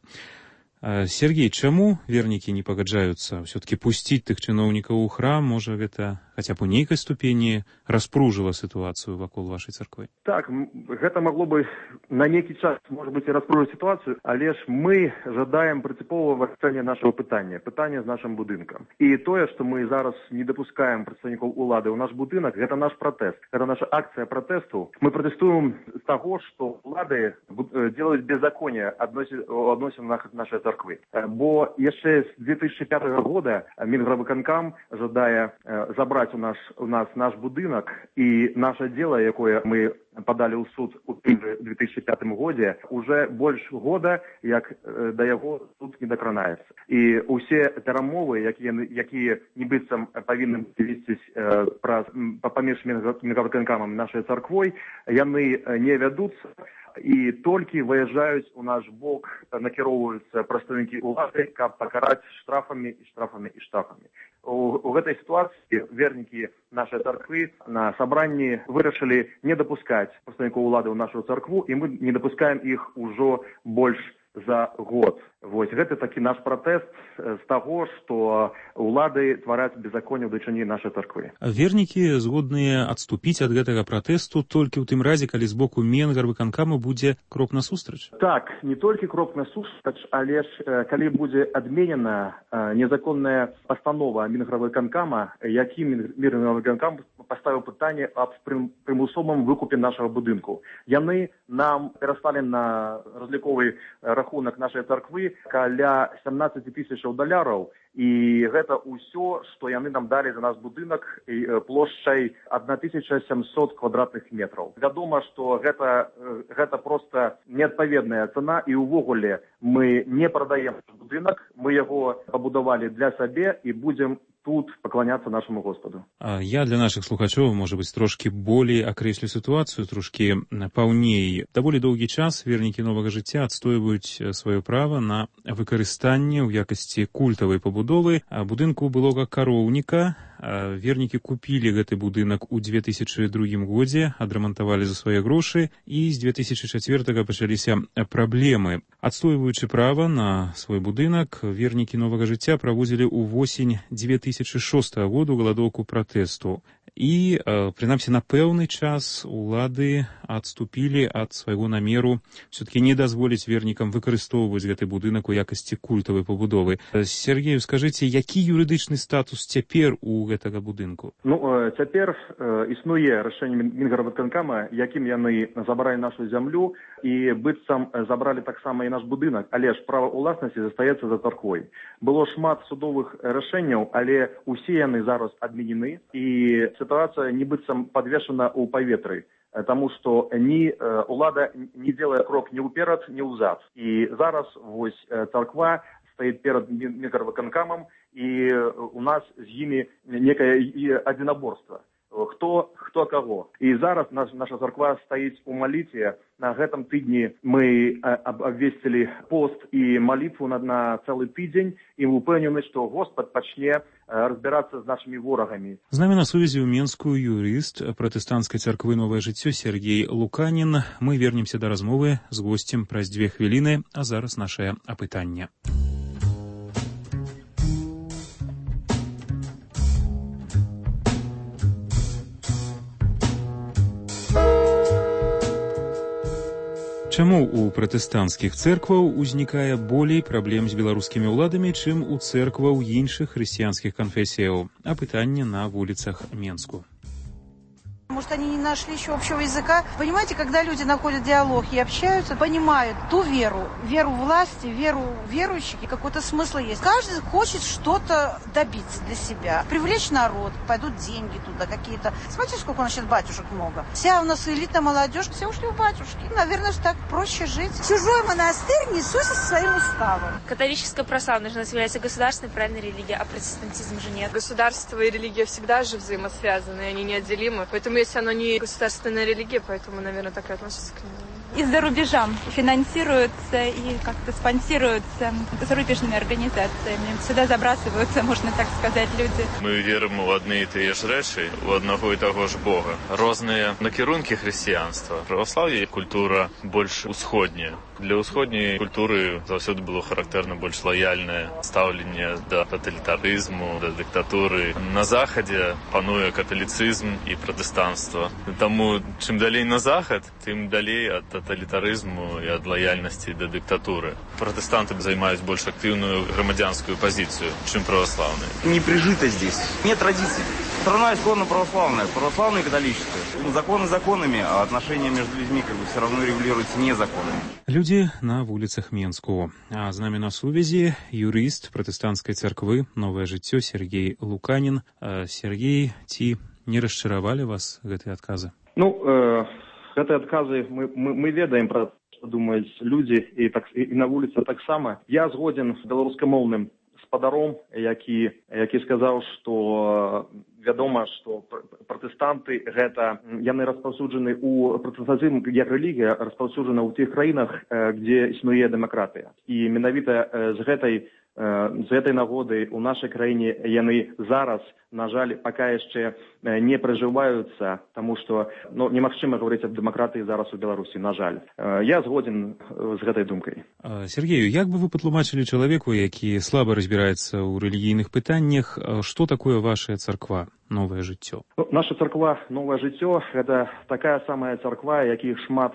Сергей, чаму вернікі не пагаджаюцца ўсё-таки пусціць тых чыноўнікаў у храм? Можа, гэта хаця б у нейкай ступені распружыла сітуацыю вакол вашай царквы? Так, гэта магло бы на нейкі час, можа быць, і распружыць сітуацыю, але ж мы жадаем прынцыповага вырашэння нашага пытання, пытання з нашым будынкам. І тое, што мы зараз не дапускаем прадстаўнікоў улады ў наш будынак, гэта наш пратэст, гэта наша акцыя пратэсту. Мы пратэстуем з таго, што улады делаюць беззаконие у адносінах нашай царквы. Бо яшчэ з две тысячи пятага года Мінгравыканкам жадае забраць у нас у нас наш будынак, і наше дело, якое мы падалі ў суд у две тысячи пятым годзе, уже больш года, як да яго суд не дакранаецца. І ўсе перамовы, якія якія нібыццам павінны весцісь праз паміж Мінгравыканкамам нашай царквой, яны не вядуцца. І толькі выязджаюць у наш бок, накіроўваюцца прадстаўнікі улады, каб пакараць штрафамі і штрафамі і штрафамі. У, у гэтай сітуацыі вернікі нашай царквы на сабранні вырашылі не дапускаць прадстаўнікоў улады ў нашу царкву, і мы не дапускаем іх ужо больш за год. Вось гэта такі наш пратэст з таго, што улады твараць беззаконне ў дачыненні нашай царквы. Вернікі згодныя адступіць ад гэтага пратэсту толькі ў тым разе, калі з боку Мінгарвыканкаму будзе крок насустрач. Так, не толькі крок насустрач, але ж калі будзе адменена незаконная пастанова Мінгарвыканкама, якім Мінгарвыканкам паставіў пытанне аб прымусовым выкупе нашага будынку. Яны нам пераслалі на разліковы рахунак нашай царквы каля сямнаццаць тысячаў даляраў, і гэта ўсё, што яны нам далі за наш будынак плошчай одна тысяча сямсот квадратных метраў. Вядома, што гэта, гэта проста неадпаведная цана, і ўвогуле мы не прадаем будынак, мы яго пабудавалі для сабе і будзем тут пакланяцца нашаму Господу. Я для нашых слухачоў, можа быць, трошкі болей акрэслю сітуацыю, трошкі паўней. Даволі доўгі час вернікі новага жыцця адстойваюць сваё права на выкарыстанне ў якасці культавай пабудовы будынку былога кароўніка. Вернікі купілі гэты будынак у две тысячы другім годзе, адрамантавалі за свае грошы, і з две тысячы чацвёртага пачаліся праблемы. Адстойваючы права на свой будынак, вернікі новага жыцця праводзілі ў восень две тысячы шостага году галадоўку пратэсту. І, прынамсі, на пэўны час улады адступілі ад свайго намеру все-таки не дазволіць вернікам выкарыстоўваць гэты будынак у якасці культавай пабудовы. Сергею, скажыце, які юрыдычны статус цяпер у гэтага будынку? Ну, цяпер існуе рашэнне Мінгарвыканкама, якім яны забралі нашу зямлю і быццам забралі таксама і наш будынак, але ж права ўласнасці застаецца за царквой. Было шмат судовых рашэнняў, але усе яны зараз адменены, і ситуация не быццам подвешена у паветры, тому что ни э, улада не делает крок ни уперед, ни узад. И зараз вось церква стоит перед Мінгарвыканкамом, и у нас с ними некое одиноборство. Хто, хто кого. І зараз наш, наша церква стоїть у молитві. На гэтым тыдні мы абвесцілі пост і молитву на, на цэлы тыдзень, і мы упэўнены, што Господ пачне разбірацца з нашымі ворагамі. З намі на сувязі ў Менску юрыст пратэстанцкай царквы «Новае жыццё» Сергей Луканін. Мы вернемся да размовы з госцем праз дзве хвіліны, а зараз нашае апытанне. Чаму у пратэстанцкіх цэркваў узнікае болей праблем з беларускімі ўладамі, чым у цэркваў іншых хрысціянскіх канфесіяў? Апытанне на вуліцах Менску. Может, они не нашли еще общего языка. Понимаете, когда люди находят диалог и общаются, понимают ту веру, веру власти, веру верующих, и какой-то смысл есть. Каждый хочет что-то добиться для себя. Привлечь народ, пойдут деньги туда какие-то. Смотрите, сколько у нас сейчас батюшек много. Вся у нас элитная молодежь, все ушли в батюшки. Наверное, так проще жить. Чужой монастырь несусь со своим уставом. Католическая православная же является государственной правильной религией, а протестантизм же нет. Государство и религия всегда же взаимосвязаны, они неотделимы. Поэтому если оно не государственная религия, поэтому, наверное, так и относится к нему. Из-за рубежа финансируются и как-то спонсируются зарубежными организациями. Сюда забрасываются, можно так сказать, люди. Мы верим в одни и те же речи, у одного и того же Бога. Разные накірунки християнства. Православие культура больш усходняя. Для усходняй культуры заўсёды было характэрна больш лаяльнае стаўленне да тоталітарызму, да дыктатуры. На захадзе пануе каталіцызм і пратэстанцтва. Таму чым далей на захад, тым далей ад тоталітарызму і ад лаяльнасці да дыктатуры. Пратэстанты займаюць больш актыўную грамадзянскую пазіцыю, чым праваслаўныя. Не прижито здесь. Нет традиций. Страна исконно православная, православная и католическая. Законы законами, а отношения между людьми как бы все равно регулируются не законами. Люди на вуліцах Менску. А з намі на сувязі юрыст пратэстанцкай царквы «Новае жыццё» Сергей Луканін. Сергей, ці не расчаравалі вас гэтыя адказы? Ну, э, гэтыя адказы мы, мы, мы ведаем пра што думаюць людзі і, так, і на вуліцы таксама. Я згоден з беларускамоўным спадаром, які, які сказаў, што вядома, што пратэстанты гэта, яны распаўсюджаны ў пратэстантызм як рэлігія распаўсюджана ў тых краінах, дзе існуе дэмакратыя. І менавіта з гэтай з гэтай нагоды ў нашай краіне яны зараз, на жаль, пака яшчэ не прыжываюцца, таму што ну, немагчыма гаварыць аб дэмакратыі зараз у Беларусі, на жаль. Я згоден з гэтай думкай. Сергею, як бы вы патлумачылі чалавеку, які слаба разбіраецца ў рэлігійных пытаннях, што такое ваша царква «Новае жыццё»? Ну, наша царква «Новае жыццё» гэта такая самая царква, якіх шмат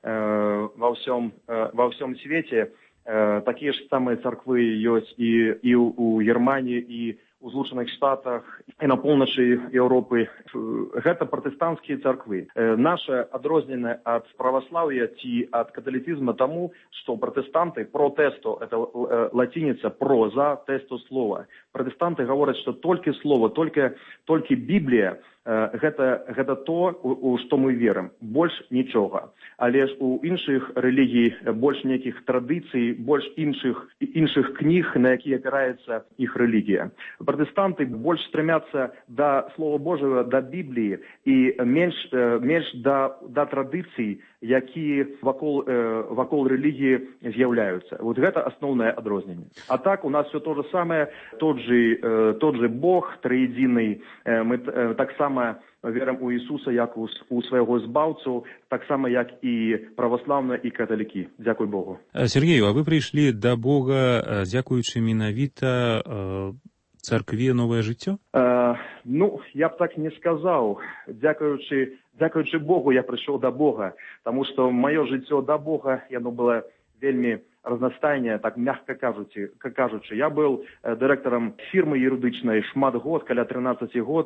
э, ва ўсём, э, ва ўсём свеце. Э, такія ж самыя царквы ёсць і, і ў Германіі, і у Злучаных Штатах, і на поўначы Еўропы. Гэта пратэстанцкія царквы. Э, наша адрозненне ад праваслаўя ці ад каталіцызма таму, што пратэстанты протесто, это э, латиница проза, тесто слова. Пратэстанты гавораць, што толькі слова, толькі, толькі Біблія гэта, гэта то, у, у што мы верым. Больш нічога. Але ж у іншых рэлігій больш нейкіх традыцый, больш іншых, іншых кніг, на якія апіраецца іх рэлігія. Пратэстанты больш стремятся да Слова Божьего, да Бібліі і менш, менш да, да традыцый, якія вакол, вакол рэлігіі з'яўляюцца. Вот гэта асноўнае адрозненне. А так у нас все то же самое, тот же, тот же Бог троединый, мы так само верим у Ісуса, як у, у свайго збаўцу, так само, як і праваслаўныя і каталікі. Дзякуй Богу. Сергею, а вы прыйшлі да Бога, дзякуючы менавіта царкве «Новае жыццё»? Э, ну, я б так не сказаў. Дзякуючы, дзякуючы Богу я прыйшоў да Бога, таму што маё жыццё да Бога, яно было вельмі разнастайнае, так мягка кажучы, кажучы. Я быў дырэктарам фірмы юрыдычнай шмат год, каля трынаццаць год,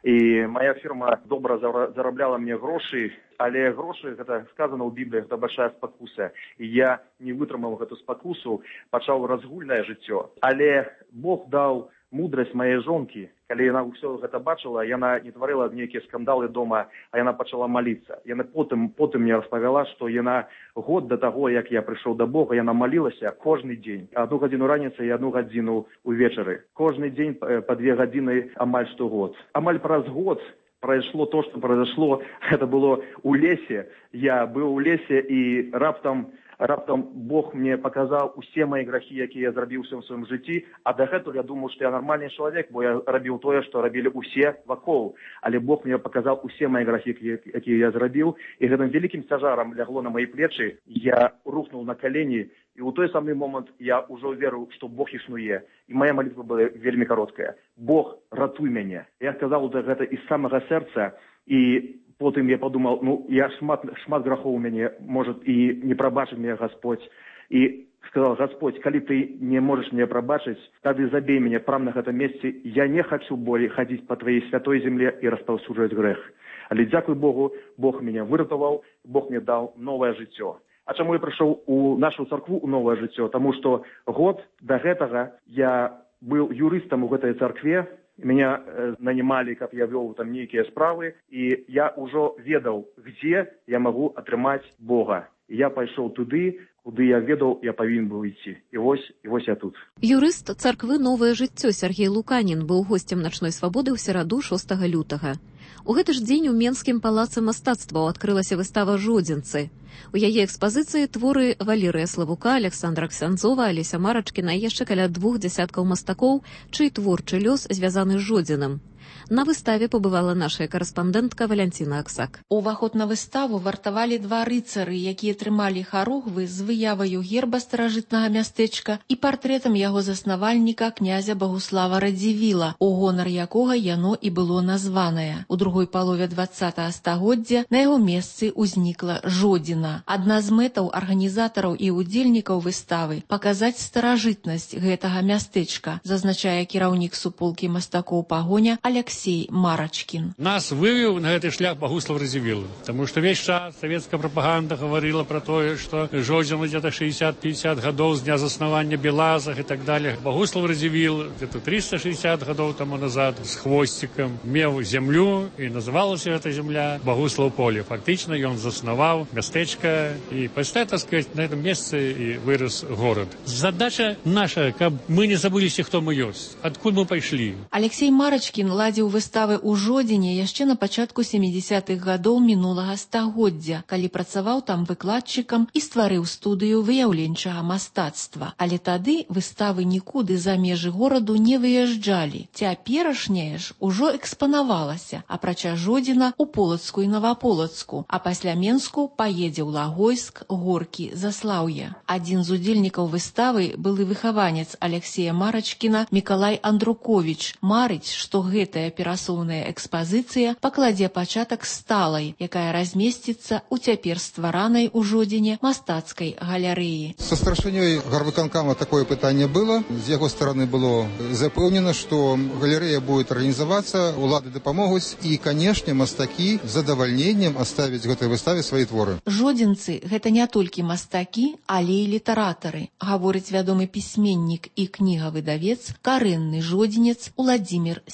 і моя фірма добра зарабляла мне грошы, але грошы, гэта сказано ў Бібліі, гэта большая спакуса. І я не вытрымаў гэту спакусу, пачаў разгульнае жыццё. Але Бог даў мудрасць маёй жонкі. Калі яна ўсё гэта бачыла, яна не тварыла нейкія скандалы дома, а яна пачала маліцца. Яна потым, потым мне распавяла, што яна год да таго, як я прыйшоў да Бога, яна малілася кожны дзень. Одну гадзіну раніцы і одну гадзіну ўвечары. Кожны дзень па две гадзіны амаль штогод. Амаль праз год произошло то, что произошло. Это было у лесе. Я быў у лесе і раптам Раптам Бог мне показал усе мои грахи, якія я зрабіў у сваім жыцці, а дагэтуль я думаў, што я нармальны чалавек, бо я рабіў тое, што рабілі усе вакол. Але Бог мне показал усе мои грахи, якія я зрабіў, і гэтым вялікім цяжарам лягло на мои плечы. Я рухнуў на колени, і ў той самы момант я ўжо верыў, што Бог існуе. І моя молитва была вельмі кароткая. Бог, ратуй мяне. Я сказал гэта из самого сэрца, і потым я подумал, ну, я шмат, шмат грахоў у мяне, может, і не прабачыць мне Господь. І сказал, Господь, калі ты не можешь мне прабачыць, тады забей мяне прямо на гэтым месцы. Я не хочу болей хадзіць по твоей святой земле і распаўсюджваць грэх. Але дзякуй Богу, Бог меня выратаваў, Бог мне дал новое жыццё. А чаму я прыйшоў у нашу царкву у новое жыццё? Таму што год да гэтага я быў юрыстам у гэтай царкве. Меня э, нанимали, как я вел там некие справы, и я уже ведал, где я могу атрымаць Бога. И я пошел туды, куды я ведал, я повинен был идти. И вось, и вось я тут. Юрыст царквы «Новае жыццё» Сергей Луканін быў госцем начной свабоды ў сераду шостага лютага. У гэты ж дзень у Менскім палацы мастацтваў адкрылася выстава «Жодзінцы». У яе экспазіцыі творы Валерыя Славука, Александра Ксяндзова, Алеся Марачкіна і яшчэ каля двух дзясяткаў мастакоў, чый творчы лёс звязаны з Жодзінам. На выставе побывала наша карэспандэнтка Валянціна Аксак. Уваход на выставу вартавалі два рыцары, якія трымалі харугвы з выяваю герба старажытнага мястэчка і партрэтам яго заснавальніка князя Багуслава Радзівіла, у гонар якога яно і было названае. У другой палове дваццатага стагоддзя на яго месцы ўзнікла Жодзіна. Адна з мэтаў арганізатараў і удзельнікаў выставы паказаць старажытнасць гэтага мястэчка, зазначае кіраўнік суполкі мастакоў Пагоня Алексей Марачкин. Нас вывел на этот шлях Богуслав Радзівіл, потому что весь час советская пропаганда говорила про то, что Жодзін где-то шестьдесят-пятьдесят годов с дня заснавання Белазах и так далее. Богуслав Радзівіл где-то триста шестьдесят годов тому назад с хвостиком мел землю, и называлась эта земля Богуслав поле. Фактично он заснавал местечко, и после, так сказать, на этом месте и вырос город. Задача наша, как мы не забыли, кто мы есть, откуда мы пошли. Алексей Марачкин ладзіў выставы ў Жодзіне яшчэ на пачатку сямідзесятых гадоў мінулага стагоддзя, калі працаваў там выкладчыкам і стварыў студыю выяўленчага мастацтва. Але тады выставы нікуды за межы гораду не выязджалі. Цяперашняе ж ужо экспанавалася, апрача Жодзіна у Полацку і Наваполацку, а пасля Менску паедзе ў Лагойск, Горкі, Заслаўе. Адзін з удзельнікаў выставы былы выхаванец Алексея Марачкіна Мікалай Андруковіч. Марыць, што гэтая перасоўная экспазіцыя пакладзе пачатак сталай, якая размесціцца ў цяпер стваранай у Жодзіне мастацкай галерэі. Со старшынёй гарвыканкама такое пытанне было. З яго стороны было запэўнена, што галерэя будет арганізавацца, улады дапамогуць і, канешне, мастакі з задавальненнем аставіць гэтай выставе свае творы. Жодзінцы гэта не толькі мастакі, але і літаратары, гаворыць вядомы пісьменнік і кнігавыдавец, карэнны жодзінец Уладзімір Сіўчык.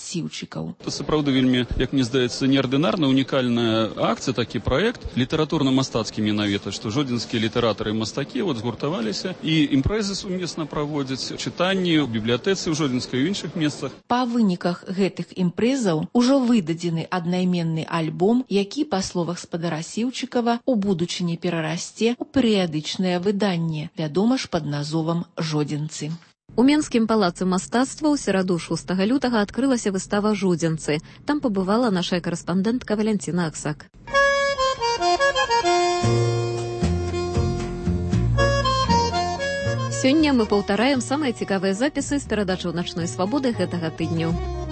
перакладчыкаў. Сапраўды вельмі, як мне здаецца, неардынарна, унікальная акцыя, такі праект, літаратурна-мастацкі менавіта, што жодзінскія літаратары і мастакі вот згуртаваліся і імпрэзы сумесна праводзяць, чытанні ў бібліятэцы ў жодзінскай і іншых месцах. Па выніках гэтых імпрэзаў ужо выдадзены аднайменны альбом, які, па словах спадара Сіўчыкава, у будучыні перарасце ў перыядычнае выданне, вядома ж пад назовам «Жодзінцы». У Менскім палацы мастацтва ў сераду шостага лютага адкрылася выстава «Жодзінцы». Там пабывала наша карэспандэнтка Валянціна Аксак. Сёння мы паўтараем самыя цікавыя запісы з перадачаў «Начной свабоды» гэтага тыдню.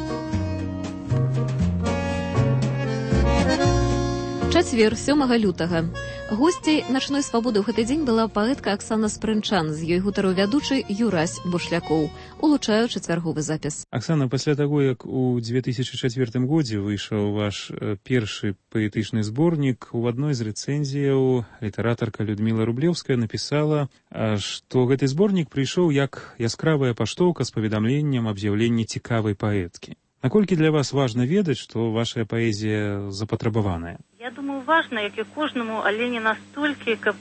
Чацвер, сёмага лютага. Госцей «Начной свабоды» ў гэты дзень была паэтка Аксана Спрынчан, з ёй гутарыў вядучы Юрась Бушлякоў. Улучаю чацвярговы запіс. Аксана, пасля таго, як у две тысячы чацвёртым годзе выйшаў ваш першы паэтычны зборнік, у адной з рэцэнзіяў літаратарка Людміла Рублеўская напісала, што гэты зборнік прыйшоў як яскравая паштоўка з паведамленнем аб з'яўленні цікавай паэткі. Наколькі для вас важна ведаць, што вашая паэзія запатрабаваная? Я думаю, важна, як і кожнаму, але не настолькі, каб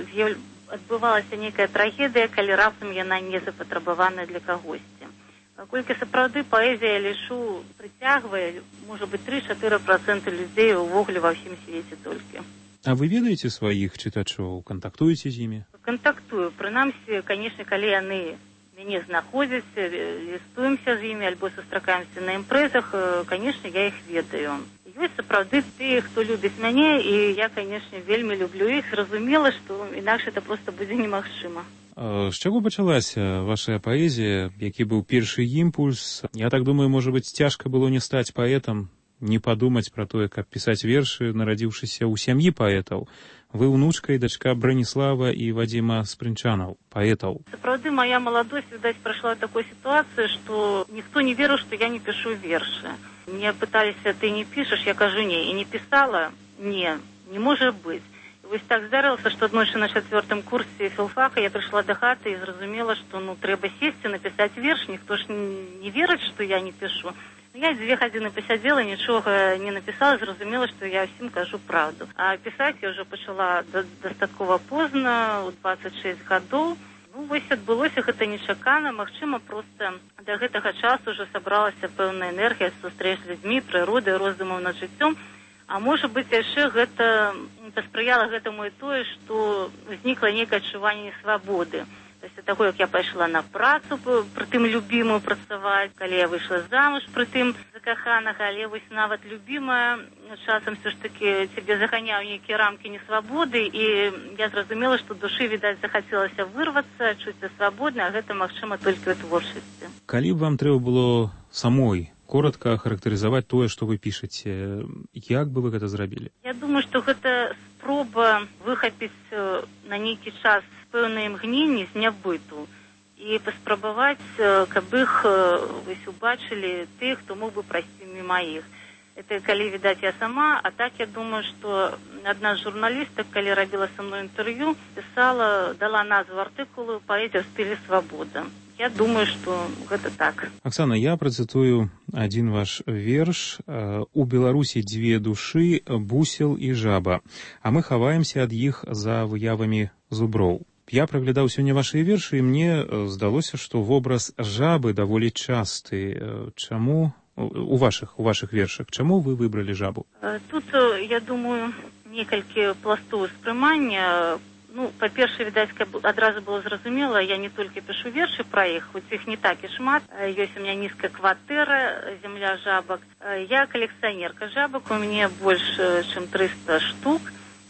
адбывалася нейкая трагедыя, калі раптам яна не запатрабаваная для кагосьці. Паколькі сапраўды паэзія, я лічу, прыцягвае, можа быць, тры-чатыры працэнты людзей увогуле ва ўсім свеце толькі. А вы ведаеце сваіх чытачоў, кантактуеце з імі? Кантактую, прынамсі, канешне, калі яны мяне знаходзяць, лістуемся з імі, альбо сустракаемся на імпрэзах, канешне, я іх ведаю. Ёсць сапраўды тыя, хто любіць мяне, і я, канешне, вельмі люблю іх, зразумела, што інакш это проста будзе немагчыма. З чаго пачалася ваша паэзія, які быў першы імпульс? Я так думаю, можа быць, цяжка было не стаць паэтам, не падумаць пра тое, каб пісаць вершы, нарадзіўшыся ў сям'і паэтаў. Вы ўнучка і дачка Браніслава і Вадзіма Спрынчанаў, паэтаў. Сапраўды, моя маладосць, відаць, прайшла такой сітуацыі, што ніхто не верыў, што я не пішу вершы. Мне пыталіся, ты не пішаш, я кажу, не, і не пісала, не, не можа быць. І вось так здарылася, што аднойчы на чацвёртым курсе філфака я прыйшла да хаты і зразумела, што ну трэба сесці, напісаць верш, ніхто ж не верыць, што я не пішу. Я дзве гадзіны пасядзела, нічога не напісала, зразумела, што я ўсім кажу правду. А пісаць я ўжо пачала дастаткова позна, у дваццаць шэсць гадоў. Ну, вось адбылося гэта нечакана, магчыма, проста да гэтага часу ўжо сабралася пэўная энергія сустрэч з людзьмі, прыродай, роздумаў над жыццём. А можа быць, яшчэ гэта паспрыяла гэтаму і тое, што ўзнікла нейкае адчуванне несвабоды. Пасля таго, як я пайшла на працу, прытым любімую працаваць, калі я выйшла замуж, прытым закаханага, але вось нават любімая, часам все ж таки цябе заганяў нейкія рамкі несвабоды, і я зразумела, што душы, відаць, захацелася вырвацца, чуцца свабодна, а гэта магчыма толькі ў творчасці. Калі б вам трэба было самой коротко характарызаваць тое, што вы пішаце, як бы вы гэта зрабілі? Я думаю, што гэта спроба выхапіць на нейкі час пэўныя імгненні з нябыту і паспрабаваць, каб іх вось убачылі тыя, хто мог бы прайсці міма іх. Это калі, відаць, я сама, а так я думаю, што адна з журналістак, калі рабіла са мной інтэрв'ю, пісала, дала назву артыкулу «Паэзія ў стылі свабода». Я думаю, што гэта так. Аксана, я працытую адзін ваш верш. «У Беларусі дзве душы, бусел і жаба, а мы хаваемся ад іх за выявамі зуброў». Я праглядаў сёння вашыя вершы, і мне здалося, што вобраз жабы даволі часты. Чаму у вашых, у вашых вершах? Чаму вы выбралі жабу? Тут, я думаю, некалькі пластоў успрымання. Ну, па-першае, відаць, каб адразу было зразумела, я не толькі пішу вершы пра іх, хоць іх не так і шмат. Ёсць у меня нізкая кватэра, земля жабак. Я калекцыянерка жабак, у мяне больш чым трыста штук.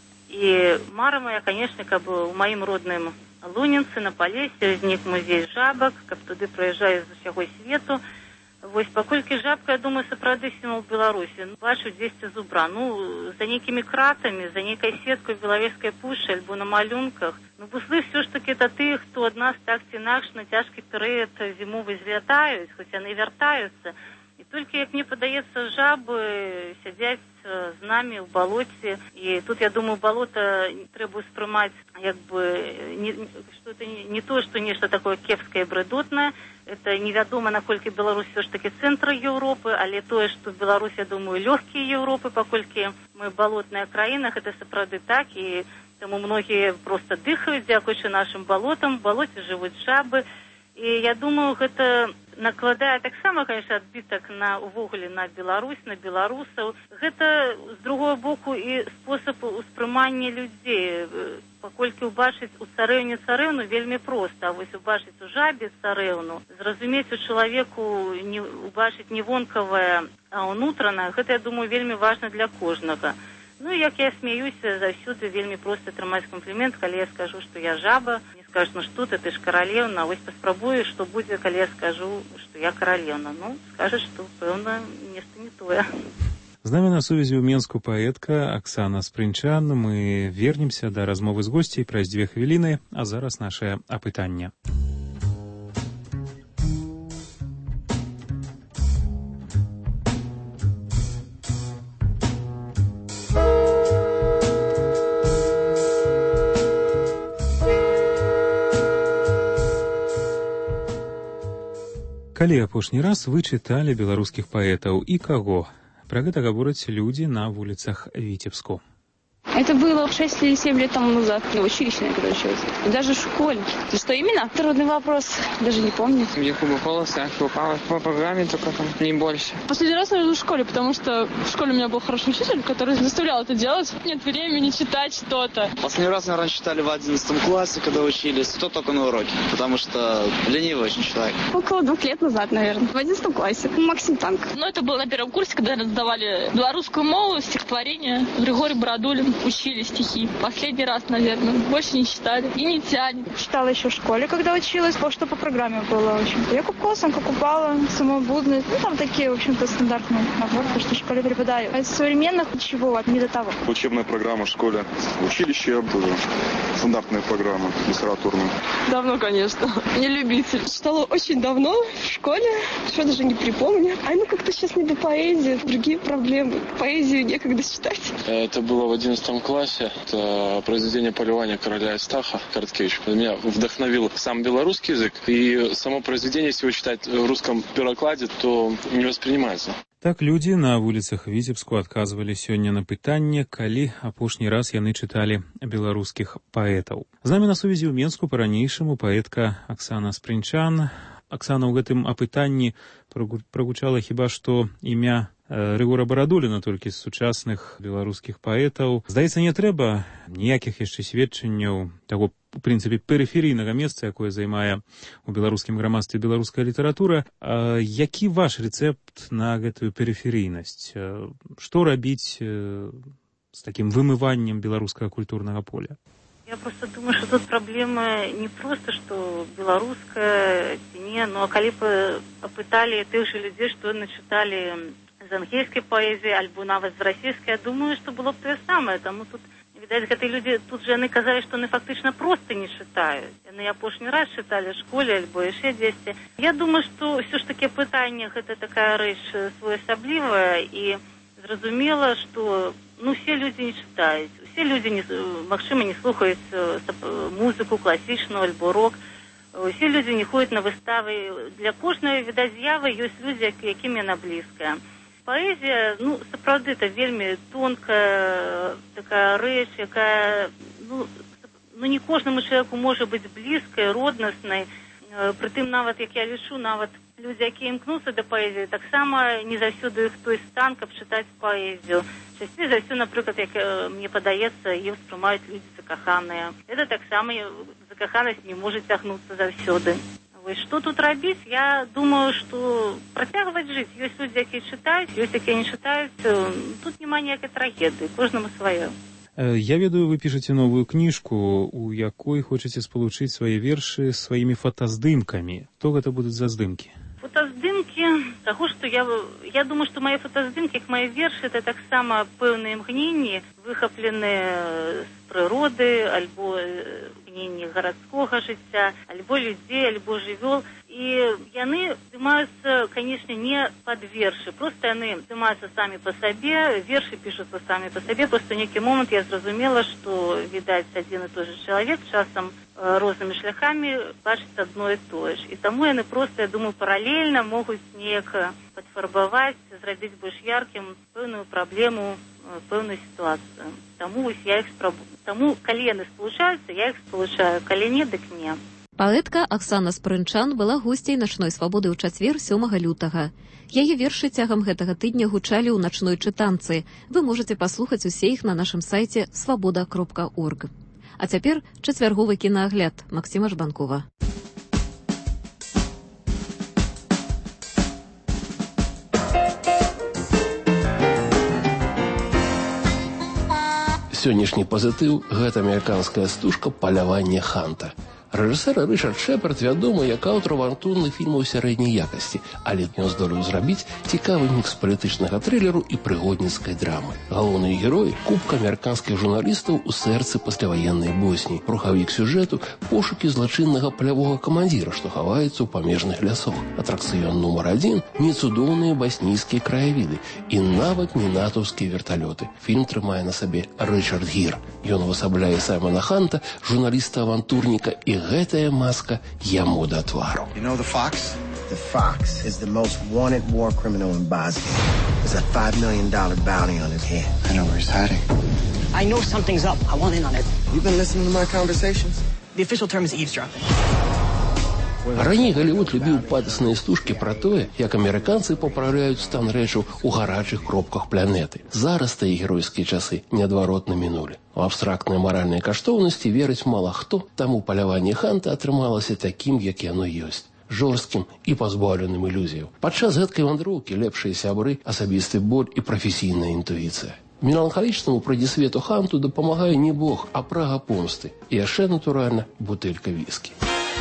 І мара моя, канешне, каб у маім родным Лунінцы на Палесе ўзнік музей жабак, каб туды прыязджаюць з усяго свету. Вось паколькі жабка, я думаю, сапраўды сімвал Беларусі. Бачу дзесьці зубра. Ну, за нейкімі кратамі, за нейкай сеткай в Белавежскай пушчы альбо на малюнках. Ну, буслы ўсё ж такі это тых, хто ад нас так ці інакш на цяжкі перыяд зімовы злятаюць, хоць яны вяртаюцца. І Толькі, як мне падаецца, жабы сядзяць з намі ў балоце, і тут, я думаю, балота трэба ўспрымаць, як бы, не, што это не, не то, што нешта такое кепскае і брэдотнае. Это невядома, наколькі Беларусь все ж таки цэнтр Еўропы, але тое, што Беларусь, я думаю, лёгкія Еўропы, паколькі мы балотная краіна, гэта сапраўды так, і таму многія проста дыхаюць, дзякуючы нашым балотам, в балоце жывуць жабы. І я думаю, гэта накладае таксама, конечно, адбітак на увогуле на Беларусь, на беларусаў. Гэта, з другого боку, і спосаб успрымання людзей. Паколькі ўбачыць у царэўне царэўну вельмі проста, а вось убачыць у жабе царэўну, зразумець у чалавеку, не, убачыць не вонкавае, а ўнутранае, гэта, я думаю, вельмі важна для кожнага. Ну, як я смеюся, заўсёды вельмі проста атрымаць комплімент, калі я скажу, што я жаба. Мне скажуць, ну што ты, ты ж каралеўна, вось паспрабую, што будзе, калі я скажу, што я каралеўна. Ну, скажаш, што, пэўна, нешта не тое. З намі на сувязі ў Менску паэтка Аксана Спрынчан. Мы вернемся да размовы з госцей праз дзве хвіліны, а зараз нашае апытанне. Калі апошні раз вы чыталі беларускіх паэтаў і каго? Пра гэта гавораць людзі на вуліцах Віцебску. Это было шесть или семь лет тому назад, в училище, когда училась. И даже в школе. И что именно? Трудный вопрос, даже не помню. Якуба Колоса, попала по программе, только там не больше. Последний раз, наверное, в школе, потому что в школе у меня был хороший учитель, который заставлял это делать. Нет времени читать что-то. Последний раз, наверное, читали в одиннадцатом классе, когда учились. То только на уроке, потому что ленивый очень человек. Около двух лет назад, наверное, в одиннадцатом классе. Максим Танк. Ну, это было на первом курсе, когда сдавали белорусскую мову, стихотворение. Григорий Бородулин. Учили стихи. Последний раз, наверное. Больше не читали. И не тянет. Читала еще в школе, когда училась, потому что по программе было, в общем-то. Якуб Косенко, Купала, Самобудный. Ну, там такие, в общем-то, стандартные наборы, потому что в школе преподаю. А из современных ничего, не до того. Учебная программа в школе. В училище тоже стандартная программа литературная. Давно, конечно. Не любитель. Читала очень давно в школе. Что даже не припомню. А ну как-то сейчас не до поэзии. Другие проблемы. Поэзию некогда читать. Это было в одиннадцатом классе. Это произведение «Поливание короля Астаха» Короткевич. Меня вдохновил сам белорусский язык. И само произведение, если его читать в русском перекладе, то не воспринимается. Так людзі на вуліцах Віцебску адказвалі сёння на пытанне, калі апошні раз яны чыталі беларускіх паэтаў. З намі на сувязі ў Менску па-ранейшаму паэтка Аксана Спрынчан. Аксана, ў гэтым апытанні прагучала хіба што імя Рыгора Барадуліна, толькі з сучасных беларускіх паэтаў. Здаецца, не трэба ніякіх яшчэ сведчанняў таго, у прынцыпе, перыферыйнага месца, якое займае у беларускім грамадстве беларуская літаратура. А які ваш рэцэпт на гэтую перыферыйнасць? Што рабіць з такім вымываннем беларускага культурнага поля? Я просто думаю, что тут проблема не просто, что белорусская, не, но коли бы опытали тех же людей, что начитали з англійскай паэзіі, альбо нават з расійскай, я думаю, што было б тое самае. Таму тут, відаць, гэтыя людзі, тут же яны казалі, што яны фактычна проста не чытаюць. Яны апошні раз чыталі ў школе, альбо яшчэ дзесьці. Я думаю, што ўсё ж такі пытанне, гэта такая рэч своеасаблівая, і зразумела, што, ну, усе людзі не чытаюць. Усе людзі, не, магчыма, не слухаюць музыку класічную, альбо рок. Усе людзі не ходзяць на выставы. Для кожнай, відаць, з'явы ёсць людзі, якім яна блізкая. Паэзія, ну, сапраўды, это вельмі тонкая такая рэч, якая, ну, ну, не кожнаму чалавеку можа быць блізкай, роднаснай. Прытым нават, як я лічу, нават людзі, якія імкнуцца да паэзіі, таксама не заўсёды іх той стан, каб чытаць паэзію. Часцей за ўсё, напрыклад, як мне падаецца, іх успрымаюць людзі закаханыя. Это таксама закаханасць не можа цягнуцца заўсёды. Што тут рабіць? Я думаю, што працягваць жыць. Ёсць людзі, якія чытаюць, ёсць, якія не чытаюць. Тут няма ніякай трагедыі, кожнаму сваё. Я ведаю, вы пішаце новую кніжку, у якой хочаце спалучыць свае вершы сваімі фотаздымкамі. Што гэта будуць за здымкі? Фотаздымкі, таго, што я, я думаю, што мае фотаздымкі, як мае вершы, это таксама пэўныя імгненні, выхапленыя з прыроды, альбо змяненне гарадскога жыцця, альбо людзей, альбо жывёл. І яны здымаюцца, канешне, не пад вершы, проста яны здымаюцца самі па сабе, вершы пішуцца самі па сабе. Проста нейкі момант я зразумела, што, відаць, адзін і той же чалавек часам рознымі шляхамі бачыць адно і тое ж. І таму яны проста, я думаю, паралельна могуць неяк падфарбаваць, зрабіць больш яркім пэўную праблему, пэўную сітуацыю. Таму вось я іх спрабую. Таму, калі яны спалучаюцца, я іх спалучаю, калі не, дык не. Паэтка Аксана Спрынчан была госцей начной свабоды ў чацвер сёмага лютага. Яе вершы цягам гэтага тыдня гучалі ў начной чытанцы. Вы можаце паслухаць усе іх на нашым сайце свабода кропка орг. А цяпер чацвярговы кінаагляд Максіма Жбанкова. Сённяшні пазітыў – гэта амерыканская стужка «Паляванне Ханта». Рэжысэр Рычард Шэпард вядомы як аўтар авантурных фільмаў сярэдняй якасці, але ён здолеў зрабіць цікавы мікс палітычнага трылеру і прыгодніцкай драмы. Галоўныя героі – купка амерыканскіх журналістаў у сэрцы пасляваеннай Босніі. Рухавік сюжэту – пошукі злачыннага палявога камандзіра, што хаваецца ў памежных лясах. Атракцыён нумар адзін – нецудоўныя баснійскія краявіды і нават не натаўскія верталёты. Фільм трымае на сабе Рычард Гір. Ён увасабляе Саймона Ханта, журналіста-авантурніка, і гэтая маска яму да твару. You know the Fox? The Fox is the most wanted war criminal in Bosnia. There's a five million dollars bounty on his head. I know where he's hiding. I know something's up. I want in on it. You've been listening to my conversations? The official term is eavesdropping. Раней Галівуд любіў патасныя стужкі пра тое, як амерыканцы папраўляюць стан рэчаў у гарачых кропках планеты. Зараз тыя геройскія часы неадваротна мінулі. У абстрактныя маральныя каштоўнасці верыць мала хто, таму «Паляванне Ханта» атрымалася такім, як яно ёсць. Жорсткім і пазбаўленым ілюзіяў. Падчас гэткай вандроўкі лепшыя сябры, асабісты боль і прафесійная інтуіцыя. Меланхалічнаму прыдзісвету Ханту дапамагае не Бог, а прага помсты. І яшчэ, натуральна, бутэлька віскі.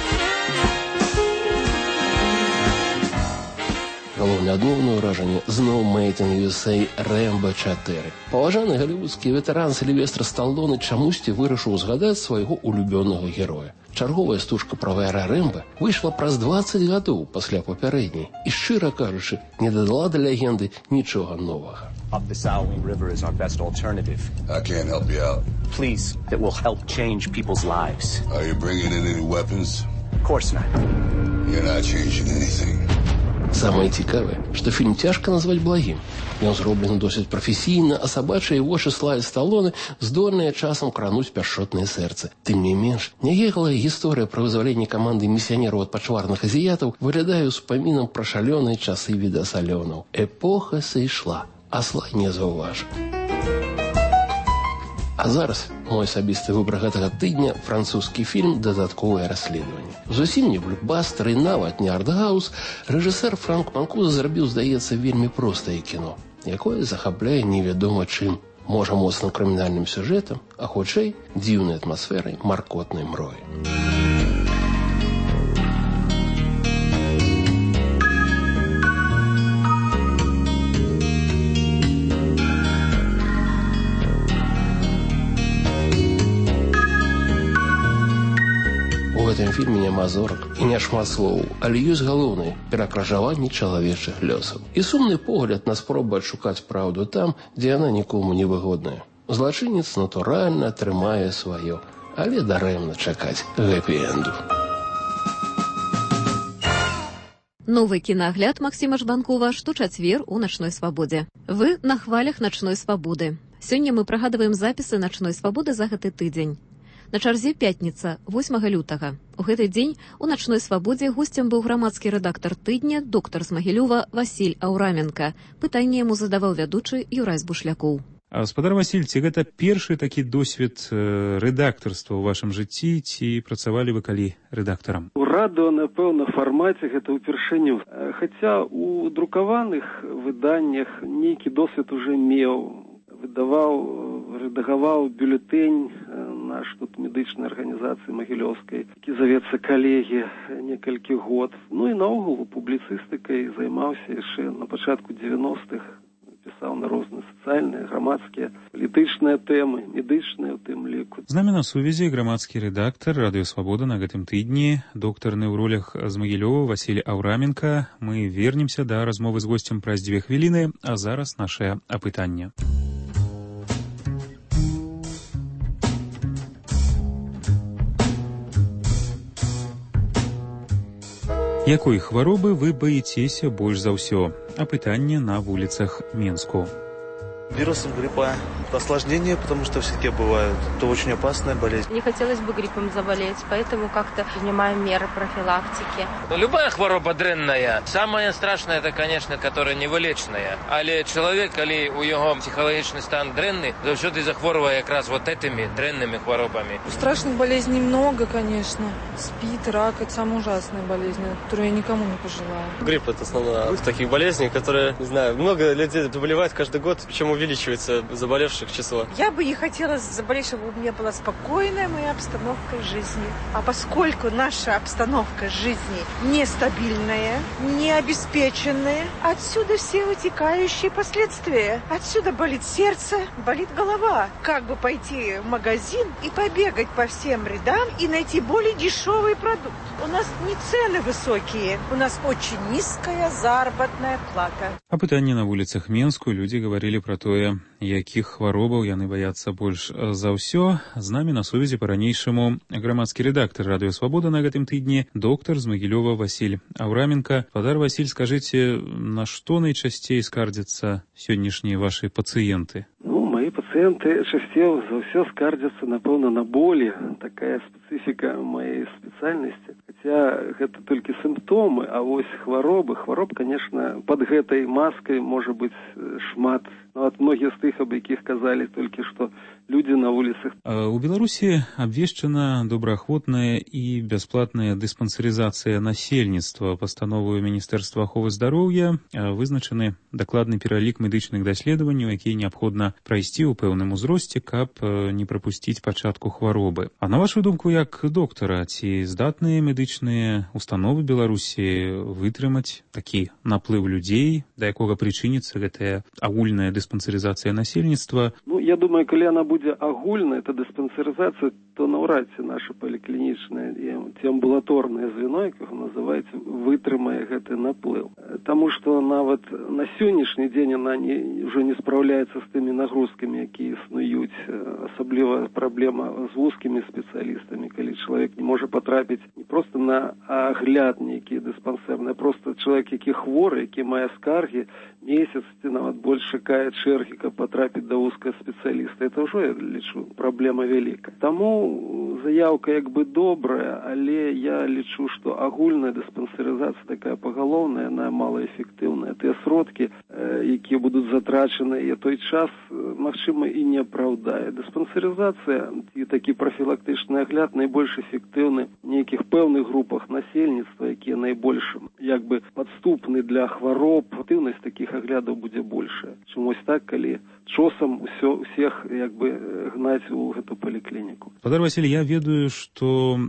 Галоўнае адмоўнае ўражанне зноў «Made in ю эс эй» «Рэмбо чатыры». Паважаны галівудскі ветэран Сільвестр Сталлоне чамусьці вырашыў згадаць свайго улюбёнага героя. Чарговая стужка пра ваяра Рэмба выйшла праз дваццаць гадоў пасля папярэдняй і, шчыра кажучы, не дадала да легенды нічога новага. Up the Salween River is our best alternative. I can't help you out. Please, it will help change people's lives. Are you bringing in any weapons? Of course not. You're not changing anything. Самае цікавае, што фільм цяжка назваць благім. Ён зроблены досыць прафесійна, а сабачыя вочы Славы Сталлоне здольныя часам крануць пяшчотнае сэрца. Тым не менш, няеглая гісторыя пра вызваленне каманды місіянераў ад пачварных азіятаў выглядае ўспамінам пра шалёныя часы відасалёнаў. Эпоха сышла, а Слай не заўважыў. А зараз мой асабісты выбар гэтага тыдня – французскі фільм «Дадатковае расследаванне». Зусім не блокбастер і нават не артхаус, рэжысэр Франк Манкуза зрабіў, здаецца, вельмі простае кіно, якое захапляе невядома чым. Можа, моцным крымінальным сюжэтам, а хутчэй дзіўнай атмасферай маркотнай мроі. У гэтым фільме няма зорак і няшмат словаў, але ёсць галоўнае – перакрыжаванне чалавечых лёсаў. І сумны погляд на спробу адшукаць праўду там, дзе яна нікому не выгодная. Злачынец, натуральна, атрымае сваё, але дарэмна чакаць гэпі-энду. Новы кінаагляд Максіма Жбанкова шточацвер у начной свабодзе. Вы на хвалях начной свабоды. Сёння мы прагадваем запісы начной свабоды за гэты тыдзень. На чарзе пятніца, восьмага лютага. У гэты дзень у начной свабодзе госцем быў грамадскі рэдактар тыдня, доктар з Магілёва Васіль Аўраменка. Пытанне яму задаваў вядучы Юрай Збушлякоў. Гаспадар Васіль, ці гэта першы такі досвед рэдактарства ў вашым жыцці, ці працавалі вы калі рэдактарам? У радыё, напэўна, фармаце гэта ўпершыню. Хаця у друкаваных выданнях нейкі досвед уже меў. Выдаваў, рэдагаваў бюлетэнь наш тут медычнай арганізацыі магілёўскай, які завецца «Калегі» некалькі год. Ну і наогул публіцыстыкай займаўся яшчэ на пачатку дзевяностых. пісаў на розныя сацыяльныя, грамадскія, палітычныя тэмы, медычныя ў тым ліку. З намі на сувязі грамадскі рэдактар Радыё Свабода на гэтым тыдні, доктар неўролог з Магілёва Васіль Аўраменка. Мы вернемся да размовы з госцем праз дзве хвіліны, а зараз нашае апытанне. Якой хваробы вы баіцеся больш за ўсё? Апытанне на вуліцах Менску. Вирусом гриппа осложнения, потому что все-таки бывают. Это очень опасная болезнь. Не хотелось бы гриппом заболеть, поэтому как-то принимаем меры профилактики. Любая хвороба дрэнная. Самое страшное, это, конечно, которая невылечная. Але человек, коли у его психологичный стан дрэнный, завсёды захворывая как раз вот этими дрэнными хворобами. Страшных болезней много, конечно. СПИД, рак – это самая ужасная болезнь, которую я никому не пожелаю. Грипп – это основная из таких болезней, которые, не знаю, много людей заболевают каждый год, причем увеличивается заболевших число. Я бы не хотела заболеть, чтобы у меня была спокойная моя обстановка жизни. А поскольку наша обстановка жизни нестабильная, необеспеченная, отсюда все вытекающие последствия. Отсюда болит сердце, болит голова. Как бы пойти в магазин и побегать по всем рядам и найти более дешевый продукт. У нас не цены высокие, у нас очень низкая заработная плата. Апытанне на вуліцах Менску людзі гаварылі пра тое, якіх хваробаў яны баяцца больш за ўсё. З намі на сувязі па-ранейшаму грамадскі рэдактар Радыё Свабода на гэтым тыдні, доктар з Магілёва Васіль Аўраменка. Спадар Васіль, скажыце, на што найчасцей скардзяцца сённяшнія вашы пацыенты? Ну, мои пациенты часцей за все скардзяцца, напэўна, на боли. Такая специфика моей специальности. Хотя это только симптомы, а вось хваробы. Хвароб, конечно, под гэтай маской может быть шмат. Но от многих з тых, аб якіх казалі толькі што людзі на вуліцах. У Беларусі абвешчана добраахвотная і бясплатная дыспансерызацыя насельніцтва. Пастановою Міністэрства аховы здароўя вызначаны дакладны пералік медычных даследаванняў, якія неабходна прайсці ў пэўным узросце, каб не прапусціць пачатку хваробы. А на вашу думку, як доктара, ці здатныя медычныя установы Беларусі вытрымаць такі наплыў людзей, да якога прычыніцца гэтая агульная дыспансерызацыя насельніцтва? Ну, я думаю, калі яна будзе агульная, эта дыспансерызацыя, то наўрад ці наша паліклінічнае ці амбулаторнае звено, як яго называюць, вытрымае гэты наплыў. Таму што нават на сённяшні дзень яна не, ўжо не спраўляецца з тымі нагрузкамі, якія існуюць. Асабліва праблема з вузкімі спецыялістамі, калі чалавек не можа патрапіць не проста на агляд нейкі дыспансерны, а проста чалавек, які хворы, які мае скаргі, месяц ці нават больш чакае чэргі, каб патрапіць да вузкага спецыяліста. Это ўжо, я лічу, праблема вялікая. Таму заяўка як бы добрая, але я лічу, што агульная дыспансерызацыя такая пагалоўная, яна малаэфектыўная. Тыя сродкі, якія будуць затрачаны, і той час, магчыма, і не апраўдае. Дыспансерызацыя і такі прафілактычны агляд найбольш эфектыўны в нейкіх пэўных групах насельніцтва, якія найбольш як бы падступны для хвароб. Эфектыўнасць такіх аглядаў будзе большая, чым вось так, калі часам усё, усіх як бы гнаць у гэту паліклініку. Спадар Васіль, я ведаю, што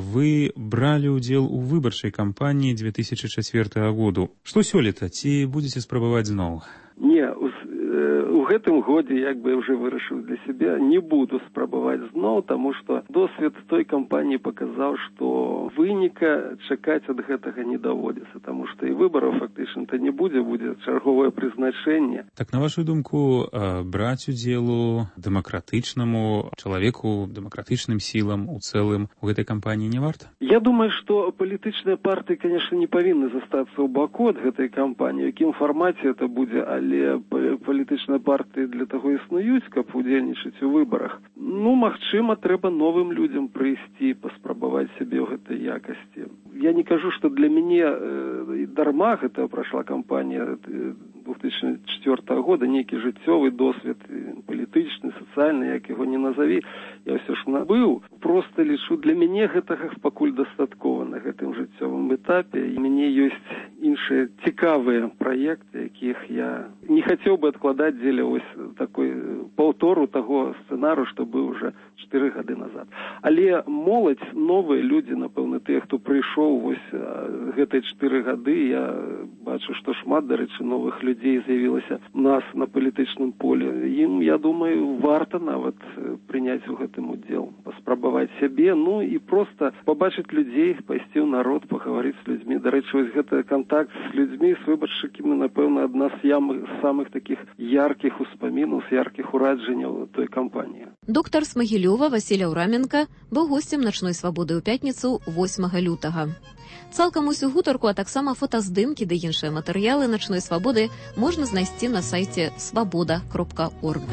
вы бралі ўдзел у выбарчай кампаніі две тысячы чацвёртага году. Што сёлета? Ці будзеце спрабаваць зноў? Не, у, э, у гэтым годзе, як бы я ўжо вырашыў для сябе, не буду спрабаваць зноў, таму што досвед той кампаніі паказаў, што выніка чакаць ад гэтага не даводзіцца, таму што і выбараў фактычна-то не будзе, будзе чарговае прызначэнне. Так, на вашу думку, браць удзелу дэмакратычнаму чалавеку, дэмакратычным сілам у цэлым у гэтай кампаніі не варта? Я думаю, што палітычныя партыі, конечно, не павінны застацца ў баку ад гэтай кампаніі, у якім фармаце это будзе, але палітычныя партыі для таго існуюць, каб удзельнічаць у выбарах. Ну, магчыма, трэба новым людзям прыйсці, паспрабаваць сябе ў гэтай якасці. Я не кажу, што для мяне э, дарма гэта прайшла кампанія две тысячи чацвёртага года, нейкі жыццёвы досвед, палітычны, сацыяльны, як яго не назаві, я ўсё ж набыў. Проста лічу, для мяне гэтага пакуль дастаткова на гэтым жыццёвым этапе. І мяне ёсць іншыя цікавыя праекты, якіх я не хацеў бы адкладаць дзеля ось такой паўтору таго сцэнару, што быў уже чатыры гады назад. Але моладзь, новыя людзі, напэўна, тыя, хто прыйшоў вось гэтыя чатыры гады, я бачу, што шмат, дарэчы, новых людзей з'явілася нас на палітычным поле. Ім, я думаю, варта нават прыняць у гэтым удзел, паспрабаваць сябе, ну і проста пабачыць людзей, пайсці ў народ, пагаварыць з людзьмі. Дарэчы, вось гэты кантакт з людзьмі, з выбаршчыкамі, напэўна, адна з ямых, самых такіх яркіх успамінаў, з яркіх ураджанняў той кампаніі. Доктар з Магілёва Васіль Аўраменка быў госцем начной свабоды ў пятніцу восьмага лютага. Цалкам усю гутарку, а таксама фотаздымкі ды іншыя матэрыялы начной свабоды можна знайсці на сайце свабода кропка орг.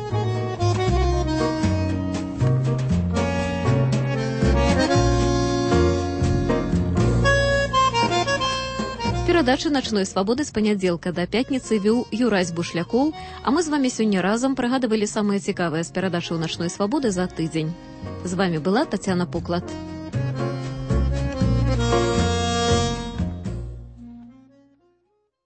Перадачы начной свабоды з панядзелка да пятніцы вёў Юрась Бушлякоў, а мы з вамі сёння разам прыгадывалі самыя цікавыя з перадачаў начной свабоды за тыдзень. З вамі была Тацяна Поклад.